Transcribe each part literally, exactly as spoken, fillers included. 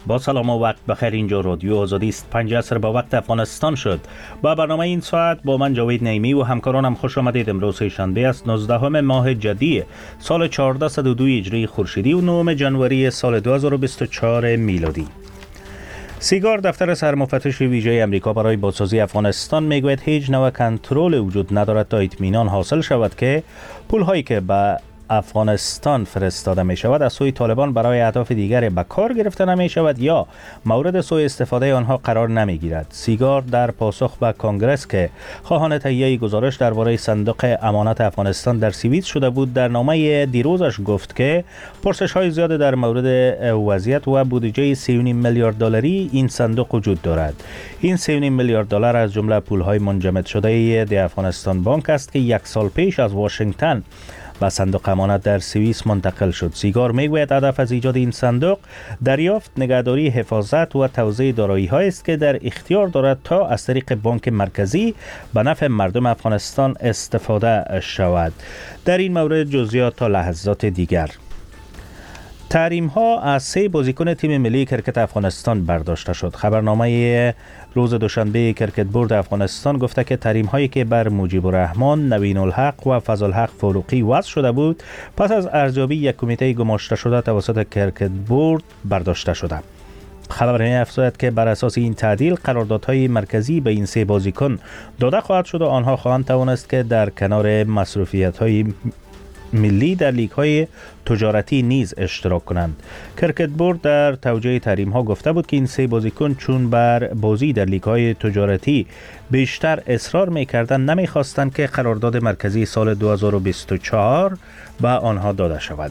با سلام و وقت بخیر. اینجا رادیو آزادی است. پنج عصر با وقت افغانستان شد. با برنامه این ساعت با من جاوید نعیمی و همکارانم خوش آمدید. امروز شنبه است، نوزدهم ماه جدی سال چهارصد و دو هجری خورشیدی و نهم ژانویه سال دو هزار و بیست و چهار میلادی. سیگار دفتر سرمفتش ویژه امریکا برای بازسازی افغانستان میگوید هیچ نوع کنترل وجود ندارد تا اطمینان حاصل شود که پول‌هایی که به افغانستان فرستاده می شود از سوی طالبان برای اهداف دیگری به کار گرفته نمی شود یا مورد سوء استفاده آنها قرار نمی گیرد. سیگار در پاسخ به کنگره که خواهان تهیه گزارش درباره صندوق امانت افغانستان در سوئیس شده بود، در نامه دیروزش گفت که پرسش های زیاد در مورد وضعیت و بودجه سه و نیم میلیارد دلاری این صندوق وجود دارد. این سه و نیم میلیارد دلار از جمله پول های منجمد شده دی افغانستان بانک است که یک سال پیش از واشنگتن و صندوق امانت در سوئیس منتقل شد. سیگار میگوید هدف از ایجاد این صندوق دریافت، نگهداری، حفاظت و توزیع دارایی هایی است که در اختیار دارد تا از طریق بانک مرکزی به نفع مردم افغانستان استفاده شود. در این مورد جزئیات تا لحظات دیگر. تحریم ها از سه بازیکن تیم ملی کرکت افغانستان برداشته شد. خبرنامه روز دوشنبه کرکت بورد افغانستان گفته که تحریم هایی که بر مجیب الرحمن، نوین الحق و فضل الحق فاروقی وضع شده بود پس از ارزیابی یک کمیته گماشته شده توسط کرکت بورد برداشته شده. خبرنامه افزود که بر اساس این تعدیل قراردادهای مرکزی به این سه بازیکن داده خواهد شد و آنها خواهند توانست که در کنار مصروفیت های ملی در لیگ های تجارتی نیز اشتراک کنند. کرکت بورد در توجیه تحریم ها گفته بود که این سه بازیکن چون بر بازی در لیگ های تجارتی بیشتر اصرار می‌کردند نمی‌خواستند که قرارداد مرکزی سال دو هزار و بیست و چهار به آنها داده شود.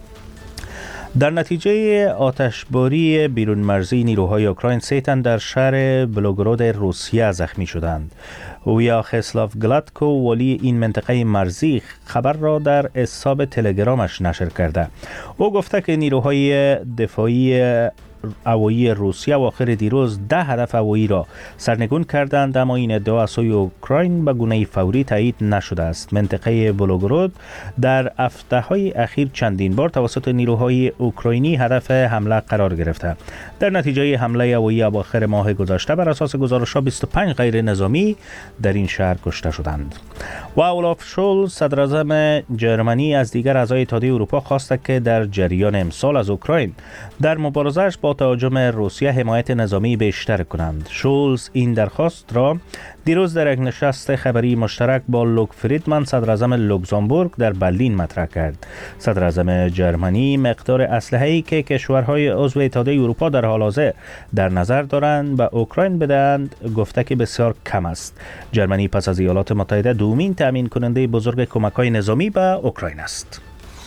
در نتیجه آتشباری بیرون مرزی نیروهای اوکراین سه تن در شهر بلوگراد روسیه زخمی شدند. ویاخسلاو گلاتکو ولی این منطقه مرزی خبر را در حساب تلگرامش نشر کرده. او گفته که نیروهای دفاعی هوایی روسیه آخر دیروز ده هدف هوایی را سرنگون کردند، اما این ادعا از سوی اوکراین به گونه فوری تایید نشده است. منطقه بلوگراد در هفته‌های اخیر چندین بار توسط نیروهای اوکراینی هدف حمله قرار گرفته. در نتیجه حمله هوایی اواخر ماه گذشته بر اساس گزارش‌ها بیست و پنج غیر نظامی در این شهر کشته شدند. و اولاف شولز صدراعظم جرمنی از دیگر اعضای اتحادیه اروپا خواسته که در جریان امسال از اوکراین در مبارزه‌اش با تهاجم روسیه حمایت نظامی بیشتر کنند. شولز این درخواست را دیروز در یک نشست خبری مشترک با لوک فریدمن صدراعظم لوکزامبورگ در برلین مطرح کرد. صدراعظم جرمنی مقدار اسلحه‌ای که کشورهای عضو اتحادیه اروپا در حال حاضر در نظر دارند به اوکراین بدهند گفته که بسیار کم است. جرمنی پس از ایالات متحده دومین تامین کننده بزرگ کمک‌های نظامی به اوکراین است.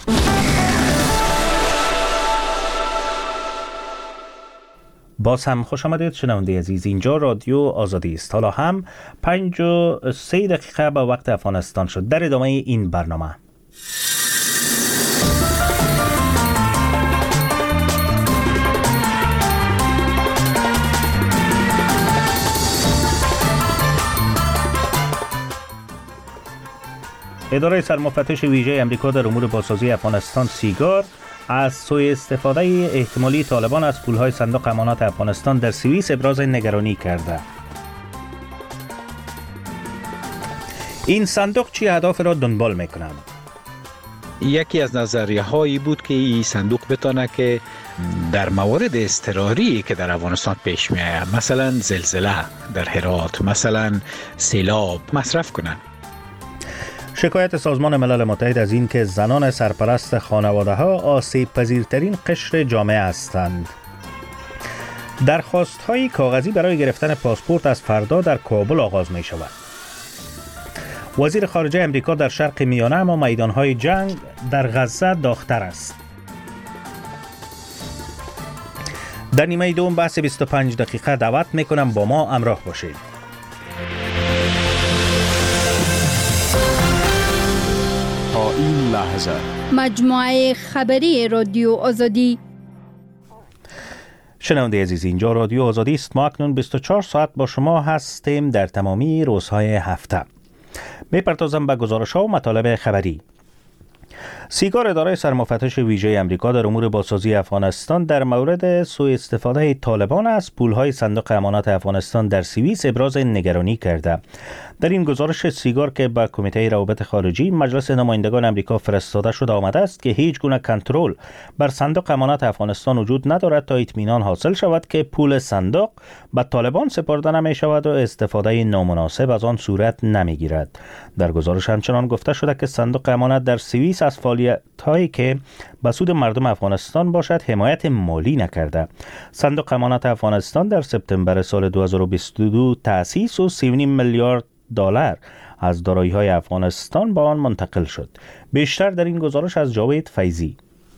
باز هم خوش آمدید شنونده عزیز. اینجا رادیو آزادی است. حالا هم پنج و سه دقیقه به وقت افغانستان شد. در ادامه این برنامه اداره سرمفتش ویژه امریکا در امور بازسازی افغانستان سیگار از سوء استفاده احتمالی طالبان از پولهای صندوق امانات افغانستان در سوئیس ابراز نگرانی کرده. این صندوق چه اهداف را دنبال می‌کند؟ یکی از نظریه هایی بود که این صندوق بتونه که در موارد اضطراری که در افغانستان پیش می‌آید، مثلا زلزله در هرات، مثلا سیلاب، مصرف کنند. شکایت سازمان ملل متحد از این که زنان سرپرست خانواده ها آسیب پذیرترین قشر جامعه هستند. درخواست های کاغذی برای گرفتن پاسپورت از فردا در کابل آغاز می شود. وزیر خارجه امریکا در شرق میانه اما میدان های جنگ در غزه داغ‌تر است. در نیمه دوم بحث بیست و پنج دقیقه دعوت می کنم با ما همراه باشید. تا این لحظه مجموعه خبری رادیو آزادی. شنونده عزیز، اینجا رادیو آزادی است. ما اکنون بیست و چهار ساعت با شما هستیم در تمامی روزهای هفته. میپردازم به گزارش ها و مطالب خبری. سیگار اداره سرمفتش ویژه آمریکا در امور بازسازی افغانستان در مورد سوء استفاده طالبان از پولهای صندوق امانات افغانستان در سوئیس ابراز نگرانی کرده. در این گزارش سیگار که به کمیته روابط خارجی مجلس نمایندگان آمریکا فرستاده شده آمده است که هیچ گونه کنترل بر صندوق امانات افغانستان وجود ندارد تا اطمینان حاصل شود که پول صندوق به طالبان سپرده نمی شود و استفاده نامناسب از آن صورت نمی گیرد. در گزارش همچنان گفته شده که صندوق امانات در سوئیس از فعالیت‌هایی که به سود مردم افغانستان باشد حمایت مالی نکرده. صندوق امانات افغانستان در سپتامبر سال دو هزار و بیست و دو تأسیس و سی و نیم میلیارد دلار از دارایی‌های افغانستان به آن منتقل شد. بیشتر در این گزارش از جاوید فیضی.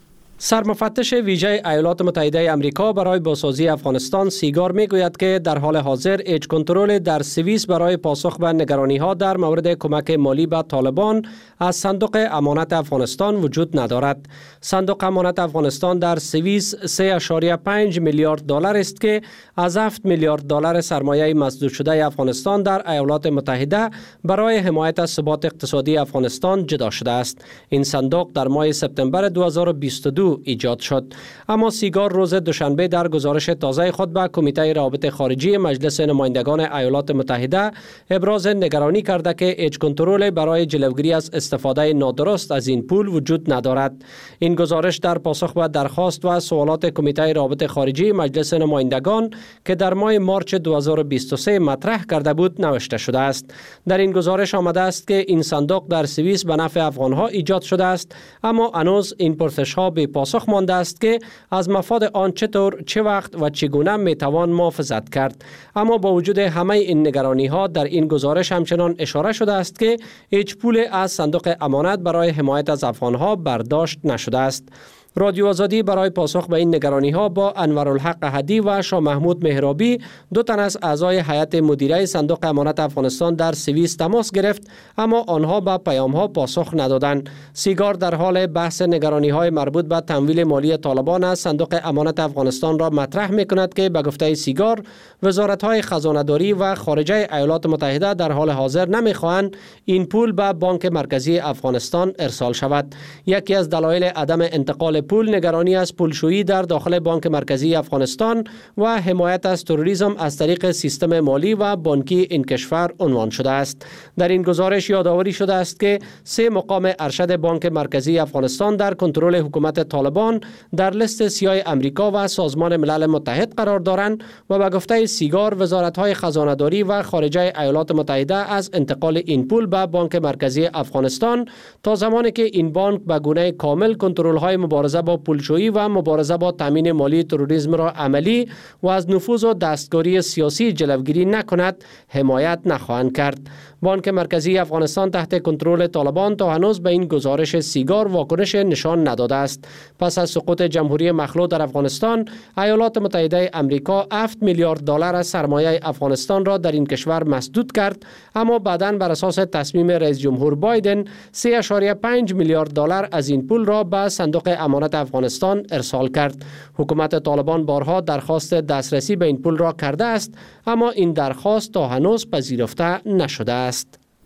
سرمفتش ویژه ایالات متحده آمریکا برای بازسازی افغانستان سیگار میگوید که در حال حاضر هیچ کنترل در سوئیس برای پاسخ به نگرانی‌ها در مورد کمک مالی به طالبان از صندوق امانت افغانستان وجود ندارد. صندوق امانت افغانستان در سوئیس سه اشاریه پنج میلیارد دلار است که از هفت میلیارد دلار سرمایه مسدود شده افغانستان در ایالات متحده برای حمایت از ثبات اقتصادی افغانستان جدا شده است. این صندوق در ماه سپتامبر دو هزار و بیست و دو ایجاد شد. اما سیگار روز دوشنبه در گزارش تازه خود به کمیته روابط خارجی مجلس نمایندگان ایالات متحده ابراز نگرانی کرده که هیچ کنترل برای جلوگیری از استفاده نادرست از این پول وجود ندارد. این گزارش در پاسخ به درخواست و سوالات کمیته روابط خارجی مجلس نمایندگان که در ماه مارچ دو هزار و بیست و سه مطرح کرده بود نوشته شده است. در این گزارش آمده است که این صندوق در سوئیس به نفع افغانها ایجاد شده است، اما هنوز این پرسش‌ها به پاسخ مانده است که از مفاد آن چطور، چه وقت و چگونه میتوان محافظت کرد. اما با وجود همه این نگرانی ها در این گزارش همچنان اشاره شده است که هیچ پول از صندوق امانت برای حمایت از افغانها برداشت نشده است. رادیو آزادی برای پاسخ به این نگرانی ها با انورالحق هدی و شاه محمود مهرابی، دو تن از اعضای هیئت مدیره صندوق امانت افغانستان در سوئیس تماس گرفت، اما آنها به پیام ها پاسخ ندادند. سیگار در حال بحث نگرانی های مربوط به تمویل مالی طالبان از صندوق امانت افغانستان را مطرح می کند که به گفته سیگار وزارت های خزانه‌داری و خارجه ایالات متحده در حال حاضر نمی خواهند این پول به بانک مرکزی افغانستان ارسال شود. یکی از دلایل عدم انتقال پول نگرانی از پولشویی در داخل بانک مرکزی افغانستان و حمایت از تروریسم از طریق سیستم مالی و بانکی این کشور عنوان شده است. در این گزارش یادآوری شده است که سه مقام ارشد بانک مرکزی افغانستان در کنترل حکومت طالبان در لیست سیاه امریکا و سازمان ملل متحد قرار دارند و به گفته سیگار وزارت‌های خزانه‌داری و خارجه ایالات متحده از انتقال این پول به بانک مرکزی افغانستان تا زمانی که این بانک به گونه کامل کنترل‌های مبارزه با پولشویی و مبارزه با تامین مالی تروریسم را عملی و از نفوذ و دستکاری سیاسی جلوگیری نکند حمایت نخواهند کرد. بانک مرکزی افغانستان تحت کنترل طالبان تا هنوز به این گزارش سیگار واکنش نشان نداده است. پس از سقوط جمهوری مخلوع در افغانستان، ایالات متحده آمریکا هفت میلیارد دلار از سرمایه افغانستان را در این کشور مسدود کرد، اما بعداً بر اساس تصمیم رئیس جمهور بایدن سه اشاریه پنج میلیارد دلار از این پول را به صندوق امانت افغانستان ارسال کرد. حکومت طالبان بارها درخواست دسترسی به این پول را کرده است، اما این درخواست تا هنوز پذیرفته نشده است.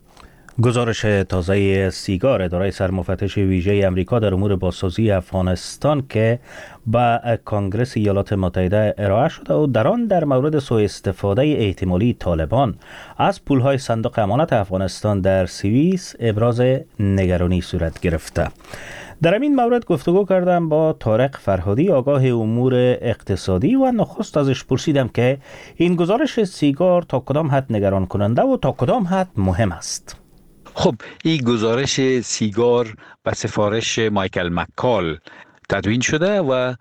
گزارش تازه سیگار اداره سرمفتش ویژه آمریکا در امور بازسازی افغانستان که به کنگره ایالات متحده ارائه شده و در آن در مورد سوء استفاده احتمالی طالبان از پولهای صندوق امانت افغانستان در سوئیس ابراز نگرانی صورت گرفته. در این مورد گفتگو کردم با طارق فرهادی، آگاه امور اقتصادی، و نخست ازش پرسیدم که این گزارش سیگار تا کدام حد نگران کننده و تا کدام حد مهم است. خب این گزارش سیگار به سفارش مایکل مکال تدوین شده و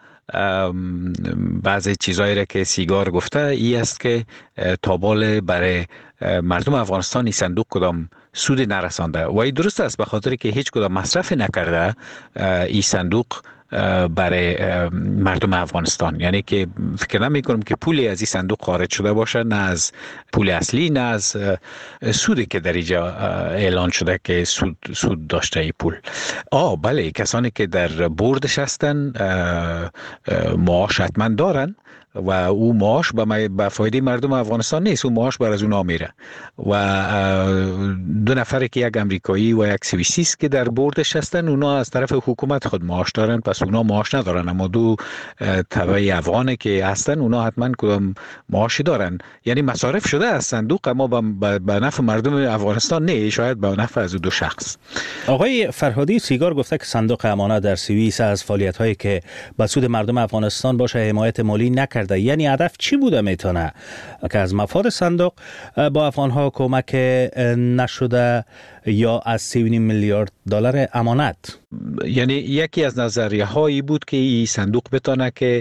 بعضی چیزایی را که سیگار گفته ای است که تابال برای مردم افغانستان این صندوق کدام سود نرسانده و این درست است، به خاطر که هیچ کدام مصرف نکرده این صندوق برای مردم افغانستان. یعنی که فکر نمی کنم که پولی از این صندوق خارج شده باشه، نه از پول اصلی نه از سودی که در اینجا اعلان شده که سود, سود داشته این پول. آه بله، کسانی که در بوردش هستن معاش حتما دارن و او معاش به به فایده مردم افغانستان نیست، او معاش بر از اونا میره. و دو نفری که یک امریکایی و یک سوئیسی است که در بوردش هستن، اونا از طرف حکومت خود معاش دارن، پس اونا معاش ندارن. اما دو تبع افغانی که هستن اونا حتما کدام معاشی دارن. یعنی مصارف شده از صندوق، اما به نفع مردم افغانستان نه، شاید به نفع از دو شخص. آقای فرهادی سیگار گفته که صندوق امانت در سوئیس از فعالیت‌هایی که به سود مردم افغانستان باشه حمایت مالی نکرده. یعنی هدف چی بوده میتونه که از مفاد صندوق با افغان‌ها کمک نشده یا از سی و نیم میلیارد دلار امانت؟ یعنی یکی از نظریه هایی بود که این صندوق بتونه که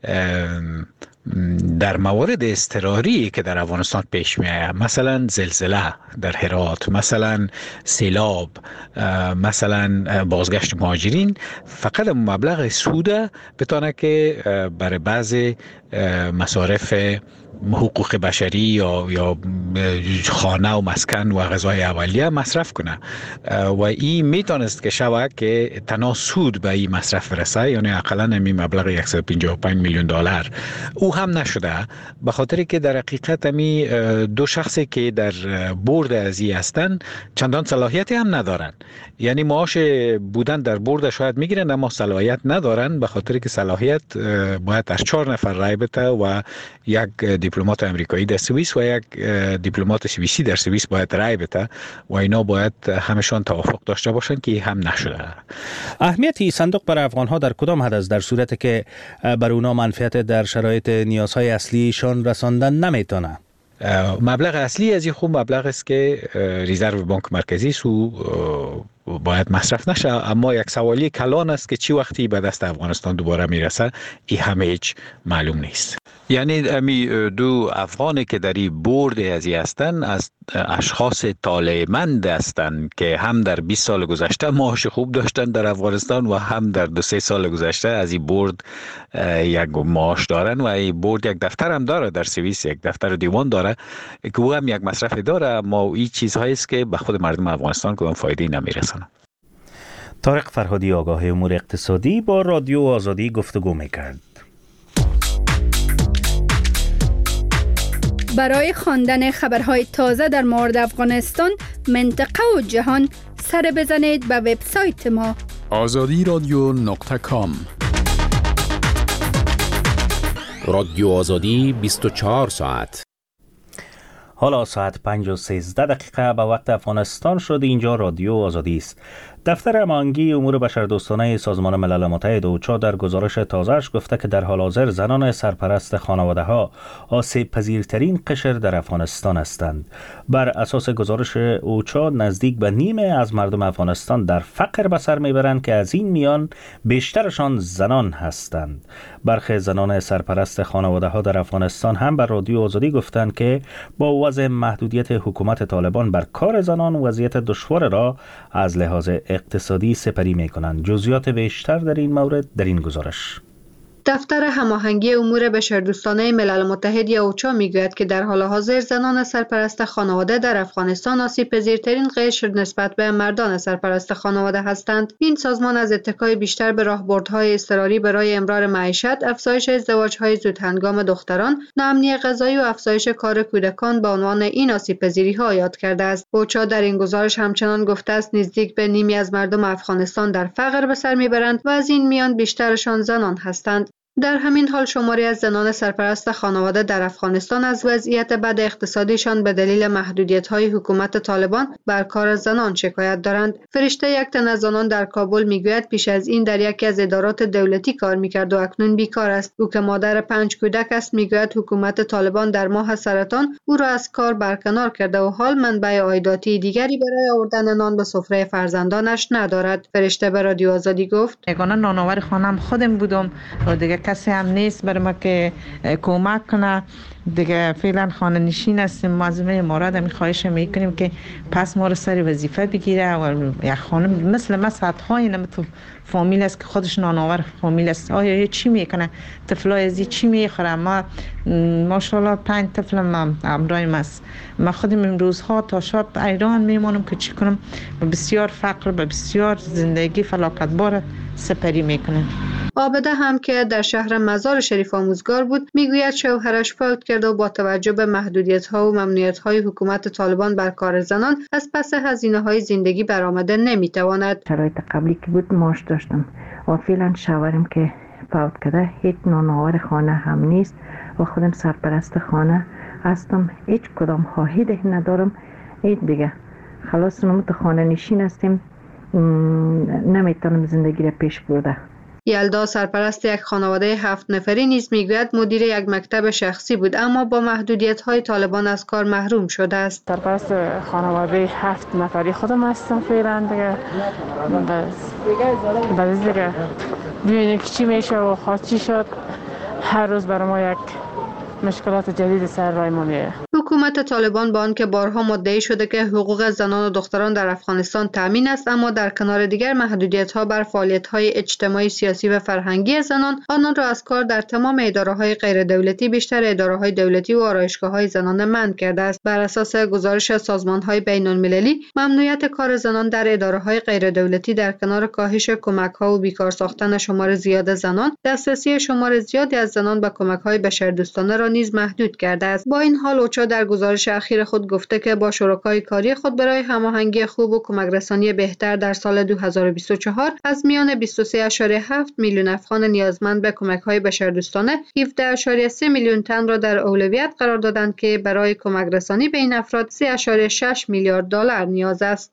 در موارد اضطراری که در افغانستان پیش می آید، مثلا زلزله در هرات، مثلا سیلاب، مثلا بازگشت مهاجرین، فقط مبلغ سود بتونه که برای بعض مصارف حقوق بشری یا یا خانه و مسکن و غذای اولیه مصرف کنه. و این میتونست که شوه که تنها سود به این مصرف برسه، یعنی اقلا همین مبلغ صد و پنجاه و پنج میلیون دلار. او هم نشده، به خاطر که در حقیقت همی دو شخصی که در بورد ازی هستن چندان صلاحیتی هم ندارن. یعنی معاش بودن در بورد شاید میگیرن اما صلاحیت ندارن، به خاطر که صلاحیت باید از چهار نفر رای بده و یک دیپلمات امریکایی در سوئیس و یک دیپلمات سوئیسی در سوئیس باید رای بده و اینا باید همشان توافق داشته باشن که هم نشده. اهمیت این صندوق برای افغان‌ها در کدام حد است، در صورتی که بر اونا منفعت در شرایط نیازهای اصلیشان رساندن نمیتونه؟ مبلغ اصلی از این خوب مبلغ است که رزرو بانک مرکزی سو باید مصرف نشه، اما یک سوالی کلان است که چی وقتی به دست افغانستان دوباره میرسه، این همه هیچ معلوم نیست. یعنی امی دو افغانی که در این بورد ازی هستن از اشخاص طالع‌مند هستند که هم در بیست سال گذشته معاش خوب داشتن در افغانستان و هم در دو سه سال گذشته از این بورد یک معاش دارن و این بورد یک دفتر هم داره در سوئیس، یک دفتر دیوان داره که او هم یک مصرف داره، اما این چیزهایی است که به خود مردم افغانستان کدام فایده نمیرسونه. طارق فرهادی آگاه امور اقتصادی با رادیو آزادی گفتگو میکرد. برای خواندن خبرهای تازه در مورد افغانستان، منطقه و جهان، سر بزنید به وبسایت ما آزادی رادیو نقطه کام. رادیو آزادی بیست و چهار ساعت. حالا ساعت پنج و سیزده دقیقه به وقت افغانستان شد. اینجا رادیو آزادی است. دفتر هماهنگی امور بشردوستانه سازمان ملل متحد اوچا در گزارش تازه‌اش گفته که در حال حاضر زنان سرپرست خانواده‌ها آسیب پذیرترین قشر در افغانستان هستند. بر اساس گزارش اوچا نزدیک به نیمه از مردم افغانستان در فقر به سر میبرند که از این میان بیشترشان زنان هستند. برخی زنان سرپرست خانواده‌ها در افغانستان هم بر رادیو آزادی گفتند که با وضع محدودیت حکومت طالبان بر کار زنان وضعیت دشوار را از لحاظ اقتصادی سپری می‌کنند. جزئیات بیشتر در این مورد در این گزارش. دفتر هماهنگی امور بشردوستانه ملل متحد یا اوچا میگوید که در حال حاضر زنان سرپرست خانواده در افغانستان آسیب پذیرترین قشر نسبت به مردان سرپرست خانواده هستند. این سازمان از اتکای بیشتر به راهبردهای اضطراری برای امرار معیشت، افزایش ازدواج‌های زودهنگام دختران، ناامنی غذایی و افزایش کار کودکان به عنوان این آسیب پذیری‌ها یاد کرده است. اوچا در این گزارش همچنان گفته است نزدیک به نیمی از مردم افغانستان در فقر به سر میبرند و از این میان بیشترشان زنان هستند. در همین حال شماری از زنان سرپرست خانواده در افغانستان از وضعیت بد اقتصادیشان به دلیل محدودیت‌های حکومت طالبان بر کار زنان شکایت دارند. فرشته یک تن از آنان در کابل میگوید پیش از این در یکی از ادارات دولتی کار میکرد و اکنون بیکار است. او که مادر پنج کودک است میگوید حکومت طالبان در ماه سرطان او را از کار برکنار کرده و حال منبع عایداتی دیگری برای آوردن نان به سفره فرزندانش ندارد. فرشته به رادیو آزادی گفت: یگانه نانآور خانم خودم بودم و دیگه کسی هم نیست برای ما که کمک کنه. دیگه فعلا خانه نشین هستیم. معظمه مورد می خواهش میکنیم که پس ما رو سر وظیفه بگیره و یک خانم مثل ما صدها اینم تو فامیل است که خودش نانآور فامیل است. آیا چی میکنه؟ طفلای ازی چی میخوره؟ ما ماشاءالله پنج طفلم همراهیم است. ما خودم امروز ها تا شب ایران میمونم که چی کنم. بسیار فقر، بسیار زندگی فلاکتبار سپری میکنم. عابده هم که در شهر مزار شریف آموزگار بود میگوید شوهرش فوت کرده و با توجه به محدودیت‌ها و ممنوعیت‌های حکومت طالبان بر کار زنان از پس هزینه‌های زندگی برآمده نمی‌تواند. شرایط قبلی که بود معاش داشتم و فعلا شوهرم که فوت کرده هیچ نانآور خانه هم نیست و خودم سرپرست خانه هستم. هیچ کدام خواهی ندارم. هیچ دیگه خلاص نموت خانه نشین هستیم، نمیتونم زندگی را پیش برده. یلدا سرپرست یک خانواده هفت نفری نیز میگوید مدیر یک مکتب شخصی بود اما با محدودیت‌های طالبان از کار محروم شده است. سرپرست خانواده هفت نفری خودم هستم فعلا دیگه. بس بعد دیگه ببینیم که چی میشه و خواست چی شد. هر روز برای ما یک مشکلات جدید سر راه ما میاد. حکومت طالبان با آنکه بارها مدعی شده که حقوق زنان و دختران در افغانستان تامین است، اما در کنار دیگر محدودیت‌ها بر فعالیت‌های اجتماعی، سیاسی و فرهنگی زنان آنان را از کار در تمام اداره‌های غیر دولتی، بیشتر اداره‌های دولتی و آرایشگاه‌های زنانه منع کرده است. بر اساس گزارش سازمان‌های بین‌المللی، ممنوعیت کار زنان در اداره‌های غیر دولتی در کنار کاهش کمک‌ها و بیکار ساختن شمار زیاد زنان، دسترسی شمار زیادی از زنان به کمک‌های بشردوستانه را نیز محدود کرده است. با این حال اوچا در گزارش اخیر خود گفته که با شرکای کاری خود برای هماهنگی خوب و کمکرسانی بهتر در سال دو هزار و بیست و چهار از میان بیست و سه ممیز هفت میلیون افغان نیازمند به کمک‌های بشردوستانه هفده ممیز سه میلیون تن را در اولویت قرار دادند که برای کمکرسانی به این افراد سه ممیز شش میلیارد دلار نیاز است.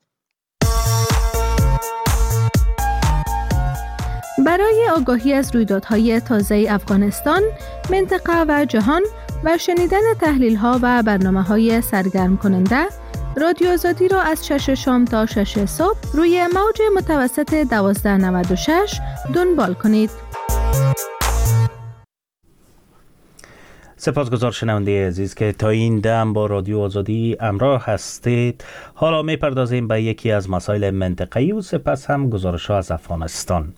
برای آگاهی از رویدادهای تازه افغانستان، منطقه و جهان و شنیدن تحلیل‌ها و برنامه‌های سرگرم کننده، رادیو آزادی را از شش شام تا شش صبح روی موج متوسط دوازده نود و شش دنبال کنید. سپاسگزار شنونده عزیز که تا این دم با رادیو آزادی همراه هستید. حالا می‌پردازیم به یکی از مسائل منطقه‌ای و سپس هم گزارش‌ها از افغانستان.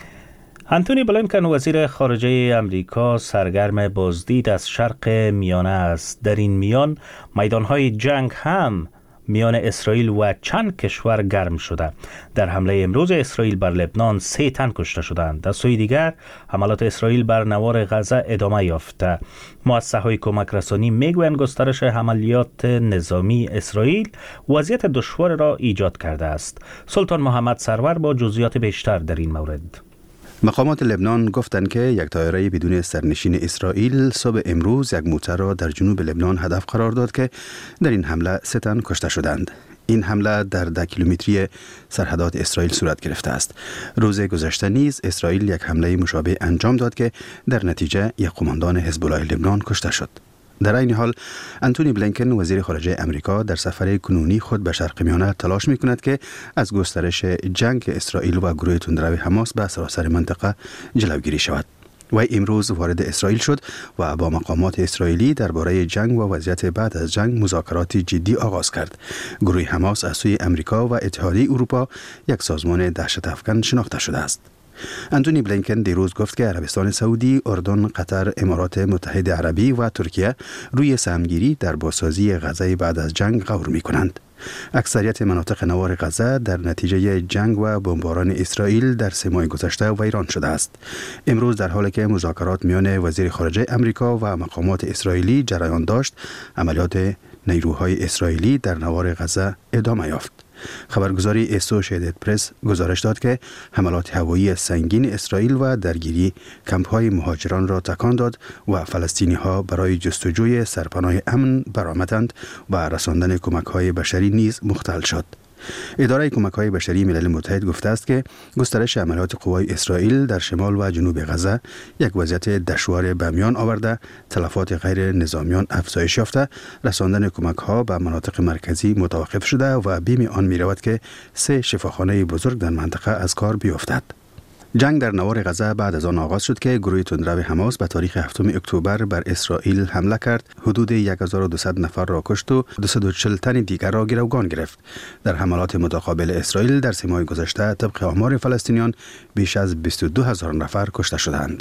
انتونی بلینکن وزیر خارجه امریکا سرگرم بازدید از شرق میانه است. در این میان میدانهای جنگ هم میان اسرائیل و چند کشور گرم شده. در حمله امروز اسرائیل بر لبنان سه تن کشته شدند. از سوی دیگر حملات اسرائیل بر نوار غزه ادامه یافته. مؤسسه‌های کمک رسانی میگویند گسترش عملیات نظامی اسرائیل وضعیت دشوار را ایجاد کرده است. سلطان محمد سرور با جزئیات بیشتر در این مورد. مقامات لبنان گفتند که یک طایره بدون سرنشین اسرائیل صبح امروز یک موتر را در جنوب لبنان هدف قرار داد که در این حمله سه تن کشته شدند. این حمله در ده کیلومتری سرحدات اسرائیل صورت گرفته است. روز گذشته نیز اسرائیل یک حمله مشابه انجام داد که در نتیجه یک قماندان حزب الله لبنان کشته شد. در این حال انتونی بلینکن وزیر خارجه امریکا در سفر کنونی خود به شرق میانه تلاش می‌کند که از گسترش جنگ اسرائیل و گروه تندرو حماس به سراسر منطقه جلوگیری شود. وی امروز وارد اسرائیل شد و با مقامات اسرائیلی درباره جنگ و وضعیت بعد از جنگ مذاکرات جدی آغاز کرد. گروه حماس از سوی امریکا و اتحادیه اروپا یک سازمان دهشت افکن شناخته شده است. انتونی بلینکن دیروز گفت که عربستان سعودی، اردن، قطر، امارات متحده عربی و ترکیه روی سهمگیری در بازسازی غزه بعد از جنگ غور می کنند. اکثریت مناطق نوار غزه در نتیجه جنگ و بمباران اسرائیل در سه ماه گذشته ویران شده است. امروز در حالی که مذاکرات میان وزیر خارجه امریکا و مقامات اسرائیلی جریان داشت، عملیات نیروهای اسرائیلی در نوار غزه ادامه یافت. خبرگزاری اسوشیتد پرس گزارش داد که حملات هوایی سنگین اسرائیل و درگیری کمپ‌های مهاجران را تکان داد و فلسطینی‌ها برای جستجوی سرپناه امن برآمدند و رساندن کمک‌های بشری نیز مختل شد. اداره کمک‌های بشری ملل متحد گفته است که گسترش عملیات قوای اسرائیل در شمال و جنوب غزه یک وضعیت دشوار به میان آورده، تلفات غیر نظامیان افزایش یافته، رساندن کمک‌ها به مناطق مرکزی متوقف شده و بیم آن می‌رود که سه شفاخانه بزرگ در منطقه از کار بیفتد. جنگ در نوار غزه بعد از آن آغاز شد که گروه تندرو حماس به تاریخ هفتم اکتبر بر اسرائیل حمله کرد، حدود هزار و دویست نفر را کشت و دویست و چهل تن دیگر را گروگان گرفت. در حملات متقابل اسرائیل در سه ماه گذشته طبق آمار فلسطینیان بیش از بیست و دو هزار نفر کشته شدند.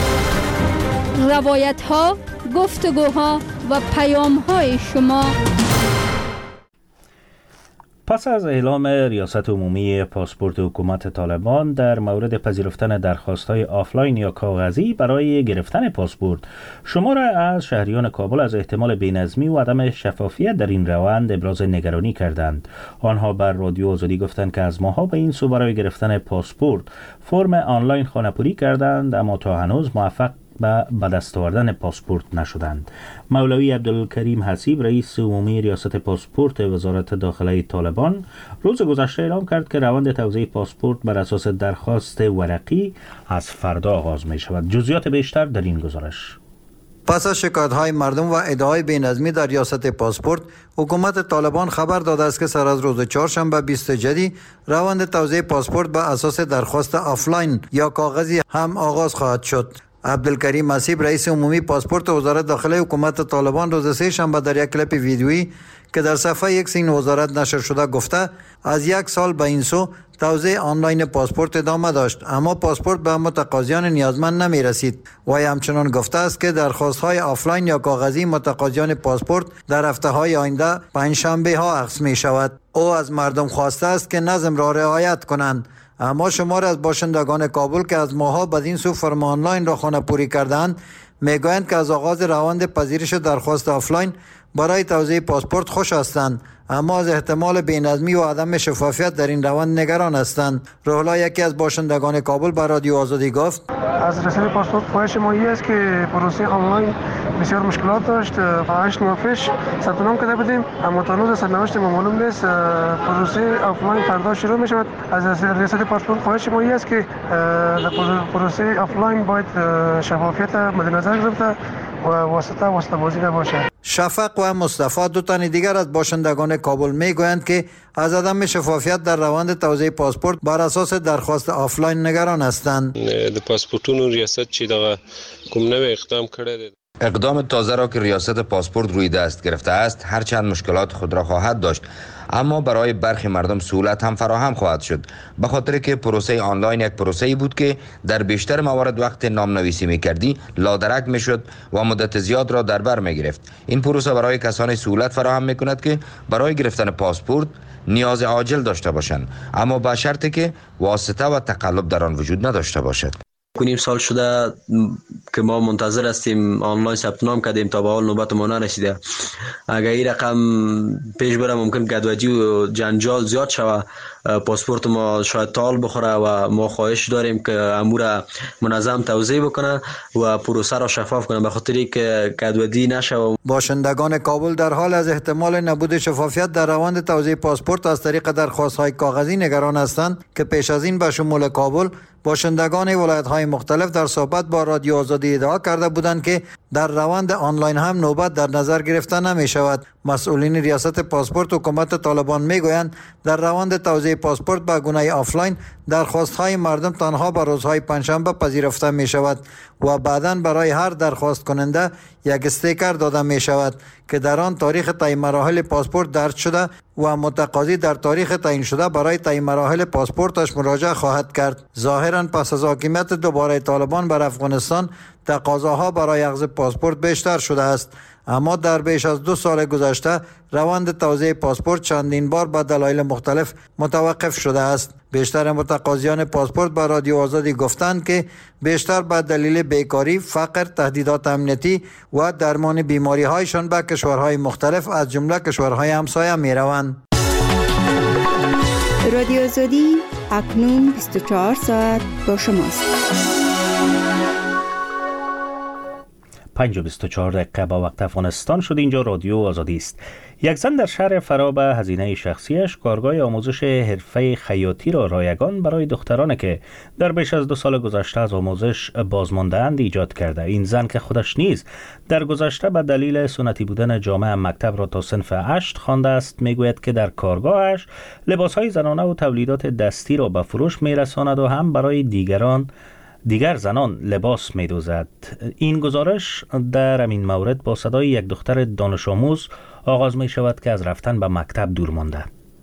روایت‌ها، گفتگوها و پیام‌های شما. پس از اعلام ریاست عمومی پاسپورت حکومت طالبان در مورد پذیرفتن درخواست‌های آفلاین یا کاغذی برای گرفتن پاسپورت، شمار از شهریان کابل از احتمال بی‌نظمی و عدم شفافیت در این روند ابراز نگرانی کردند. آنها بر رادیو آزادی گفتند که از ماها به این سو برای گرفتن پاسپورت فرم آنلاین خانه‌پوری کردند، اما تا هنوز موفق به دست آوردن پاسپورت نشدند. مولوی عبدالکریم حسیب، رئیس عمومی ریاست پاسپورت وزارت داخله طالبان، روز گذشته اعلام کرد که روند توزیع پاسپورت بر اساس درخواست ورقی از فردا آغاز می شود. جزئیات بیشتر در این گزارش. پس از شکایت‌های مردم و ادعای بی‌نظمی در ریاست پاسپورت، حکومت طالبان خبر داده است که سر از روز چهارشنبه بیست جدی روند توزیع پاسپورت بر اساس درخواست آفلاین یا کاغذی هم آغاز خواهد شد. عبدالکریم حسیب، رئیس عمومی پاسپورت وزارت داخله حکومت طالبان، روز سه شنبه در یک کلیپ ویدیویی که در صفحه ایکس این وزارت نشر شده گفته از یک سال به این سو توزیع آنلاین پاسپورت ادامه داشت، اما پاسپورت به متقاضیان نیازمند نمی رسید. و همچنان گفته است که درخواست های آفلاین یا کاغذی متقاضیان پاسپورت در هفته های آینده پنجشنبه ها اخذ می شود. او از مردم خواسته است که نظم را رعایت کنند، اما شمار از باشندگان کابل که از ماها بدین سو فرم آنلاین را خانه‌پوری کردند میگویند که از آغاز روند پذیرش درخواست آفلاین برای توزیع پاسپورت خوش هستند، اما از احتمال بی‌نظمی و عدم شفافیت در این روند نگران هستند. روحلا، یکی از باشندگان کابل، بر رادیو آزادی گفت از رسید پاسپورت خواهش ما است که پروسه آنلاین بسیار مشکلات داشت. هشت ماه پیش ثبت نام کرده بودیم، اما تا هنوز سرنوشت ما معلوم نیست. پروسه آفلاین فردا شروع می شود. از رسید پاسپورت خواهش ما است که پروسه آفلاین باید شفافیت مد نظر گرفته و واسطه واسطه بازی نباشه. شفق و مصطفی، دو تن دیگر از باشندگان کابل میگویند که از عدم شفافیت در روند توزیع پاسپورت بر اساس درخواست آفلاین نگران هستند. د پاسپورتونو ریاست چې دغه کوم نوې اقدام کړی. اقدام تازه را که ریاست پاسپورت روی دست گرفته است هرچند مشکلات خود را خواهد داشت، اما برای برخی مردم سهولت هم فراهم خواهد شد، به خاطر که پروسه آنلاین یک پروسه‌ای بود که در بیشتر موارد وقت نامنویسی می‌کردی لادرک می‌شد و مدت زیاد را در بر می‌گرفت. این پروسه برای کسانی سهولت فراهم می‌کند که برای گرفتن پاسپورت نیاز عاجل داشته باشند، اما با شرطی که واسطه و تقلب در آن وجود نداشته باشد. کنیم سال شده که ما منتظر هستیم، آنلاین ثبت نام کردیم تا به حال نوبت ما نرسیده. اگر این رقم پیش بره ممکن گدوجی و جنجال زیاد شوه، پاسپورت ما شاید تال بخوره و ما خواهش داریم که امور منظم توزیع بکنه و پروسه را شفاف کنه، به خاطری که گدوجی نشه. باشندگان کابل در حال از احتمال نبود شفافیت در روند توزیع پاسپورت از طریق درخواست‌های کاغذی نگران هستند که پیش از این به شمول کابل باشندگان ولایت‌های مختلف در صحبت با رادیو آزادی ادعا کرده بودند که در روند آنلاین هم نوبت در نظر گرفته نمی شود. مسئولین ریاست پاسپورت حکومت طالبان میگویند در روند توزیع پاسپورت به گونه آفلاین درخواست‌های مردم تنها به روزهای پنجشنبه پذیرفته می شود و بعداً برای هر درخواست کننده یک استیکر داده می شود که در آن تاریخ تعیین مراحل پاسپورت درج شده و متقاضی در تاریخ تعیین شده برای تعیین مراحل پاسپورتش مراجعه خواهد کرد. ظاهراً پس از حاکمیت دوباره طالبان بر افغانستان تقاضاها برای اخذ پاسپورت بیشتر شده است، اما در بیش از دو سال گذشته روند توزیع پاسپورت چندین بار به دلایل مختلف متوقف شده است. بیشتر متقاضیان پاسپورت به رادیو آزادی گفتند که بیشتر به دلیل بیکاری، فقر، تهدیدات امنیتی و درمان بیماری هایشان به کشورهای مختلف از جمله کشورهای همسایه می روند. رادیو آزادی اکنون بیست و چهار ساعت با شماست. پنج و بیست و چهار دقیقه با وقت افغانستان شد. اینجا رادیو آزادی است. یک زن در شهر فرا به هزینه شخصیش کارگاه آموزش حرفه خیاطی را رایگان برای دخترانی که در بیش از دو سال گذشته از آموزش بازمانده‌اند ایجاد کرده. این زن که خودش نیز در گذشته به دلیل سنتی بودن جامعه مکتب را تا صنف هشت خوانده است، میگوید که در کارگاهش لباسهای زنانه و تولیدات دستی را به فروش میرساند و هم برای دیگران دیگر زنان لباس می دوزد. این گزارش در همین مورد با صدای یک دختر دانش آموز آغاز می شود که از رفتن به مکتب دور مانده.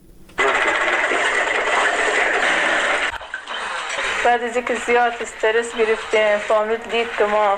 بعد از اینکه زیاد استرس گرفتیم، فامیل دید که ما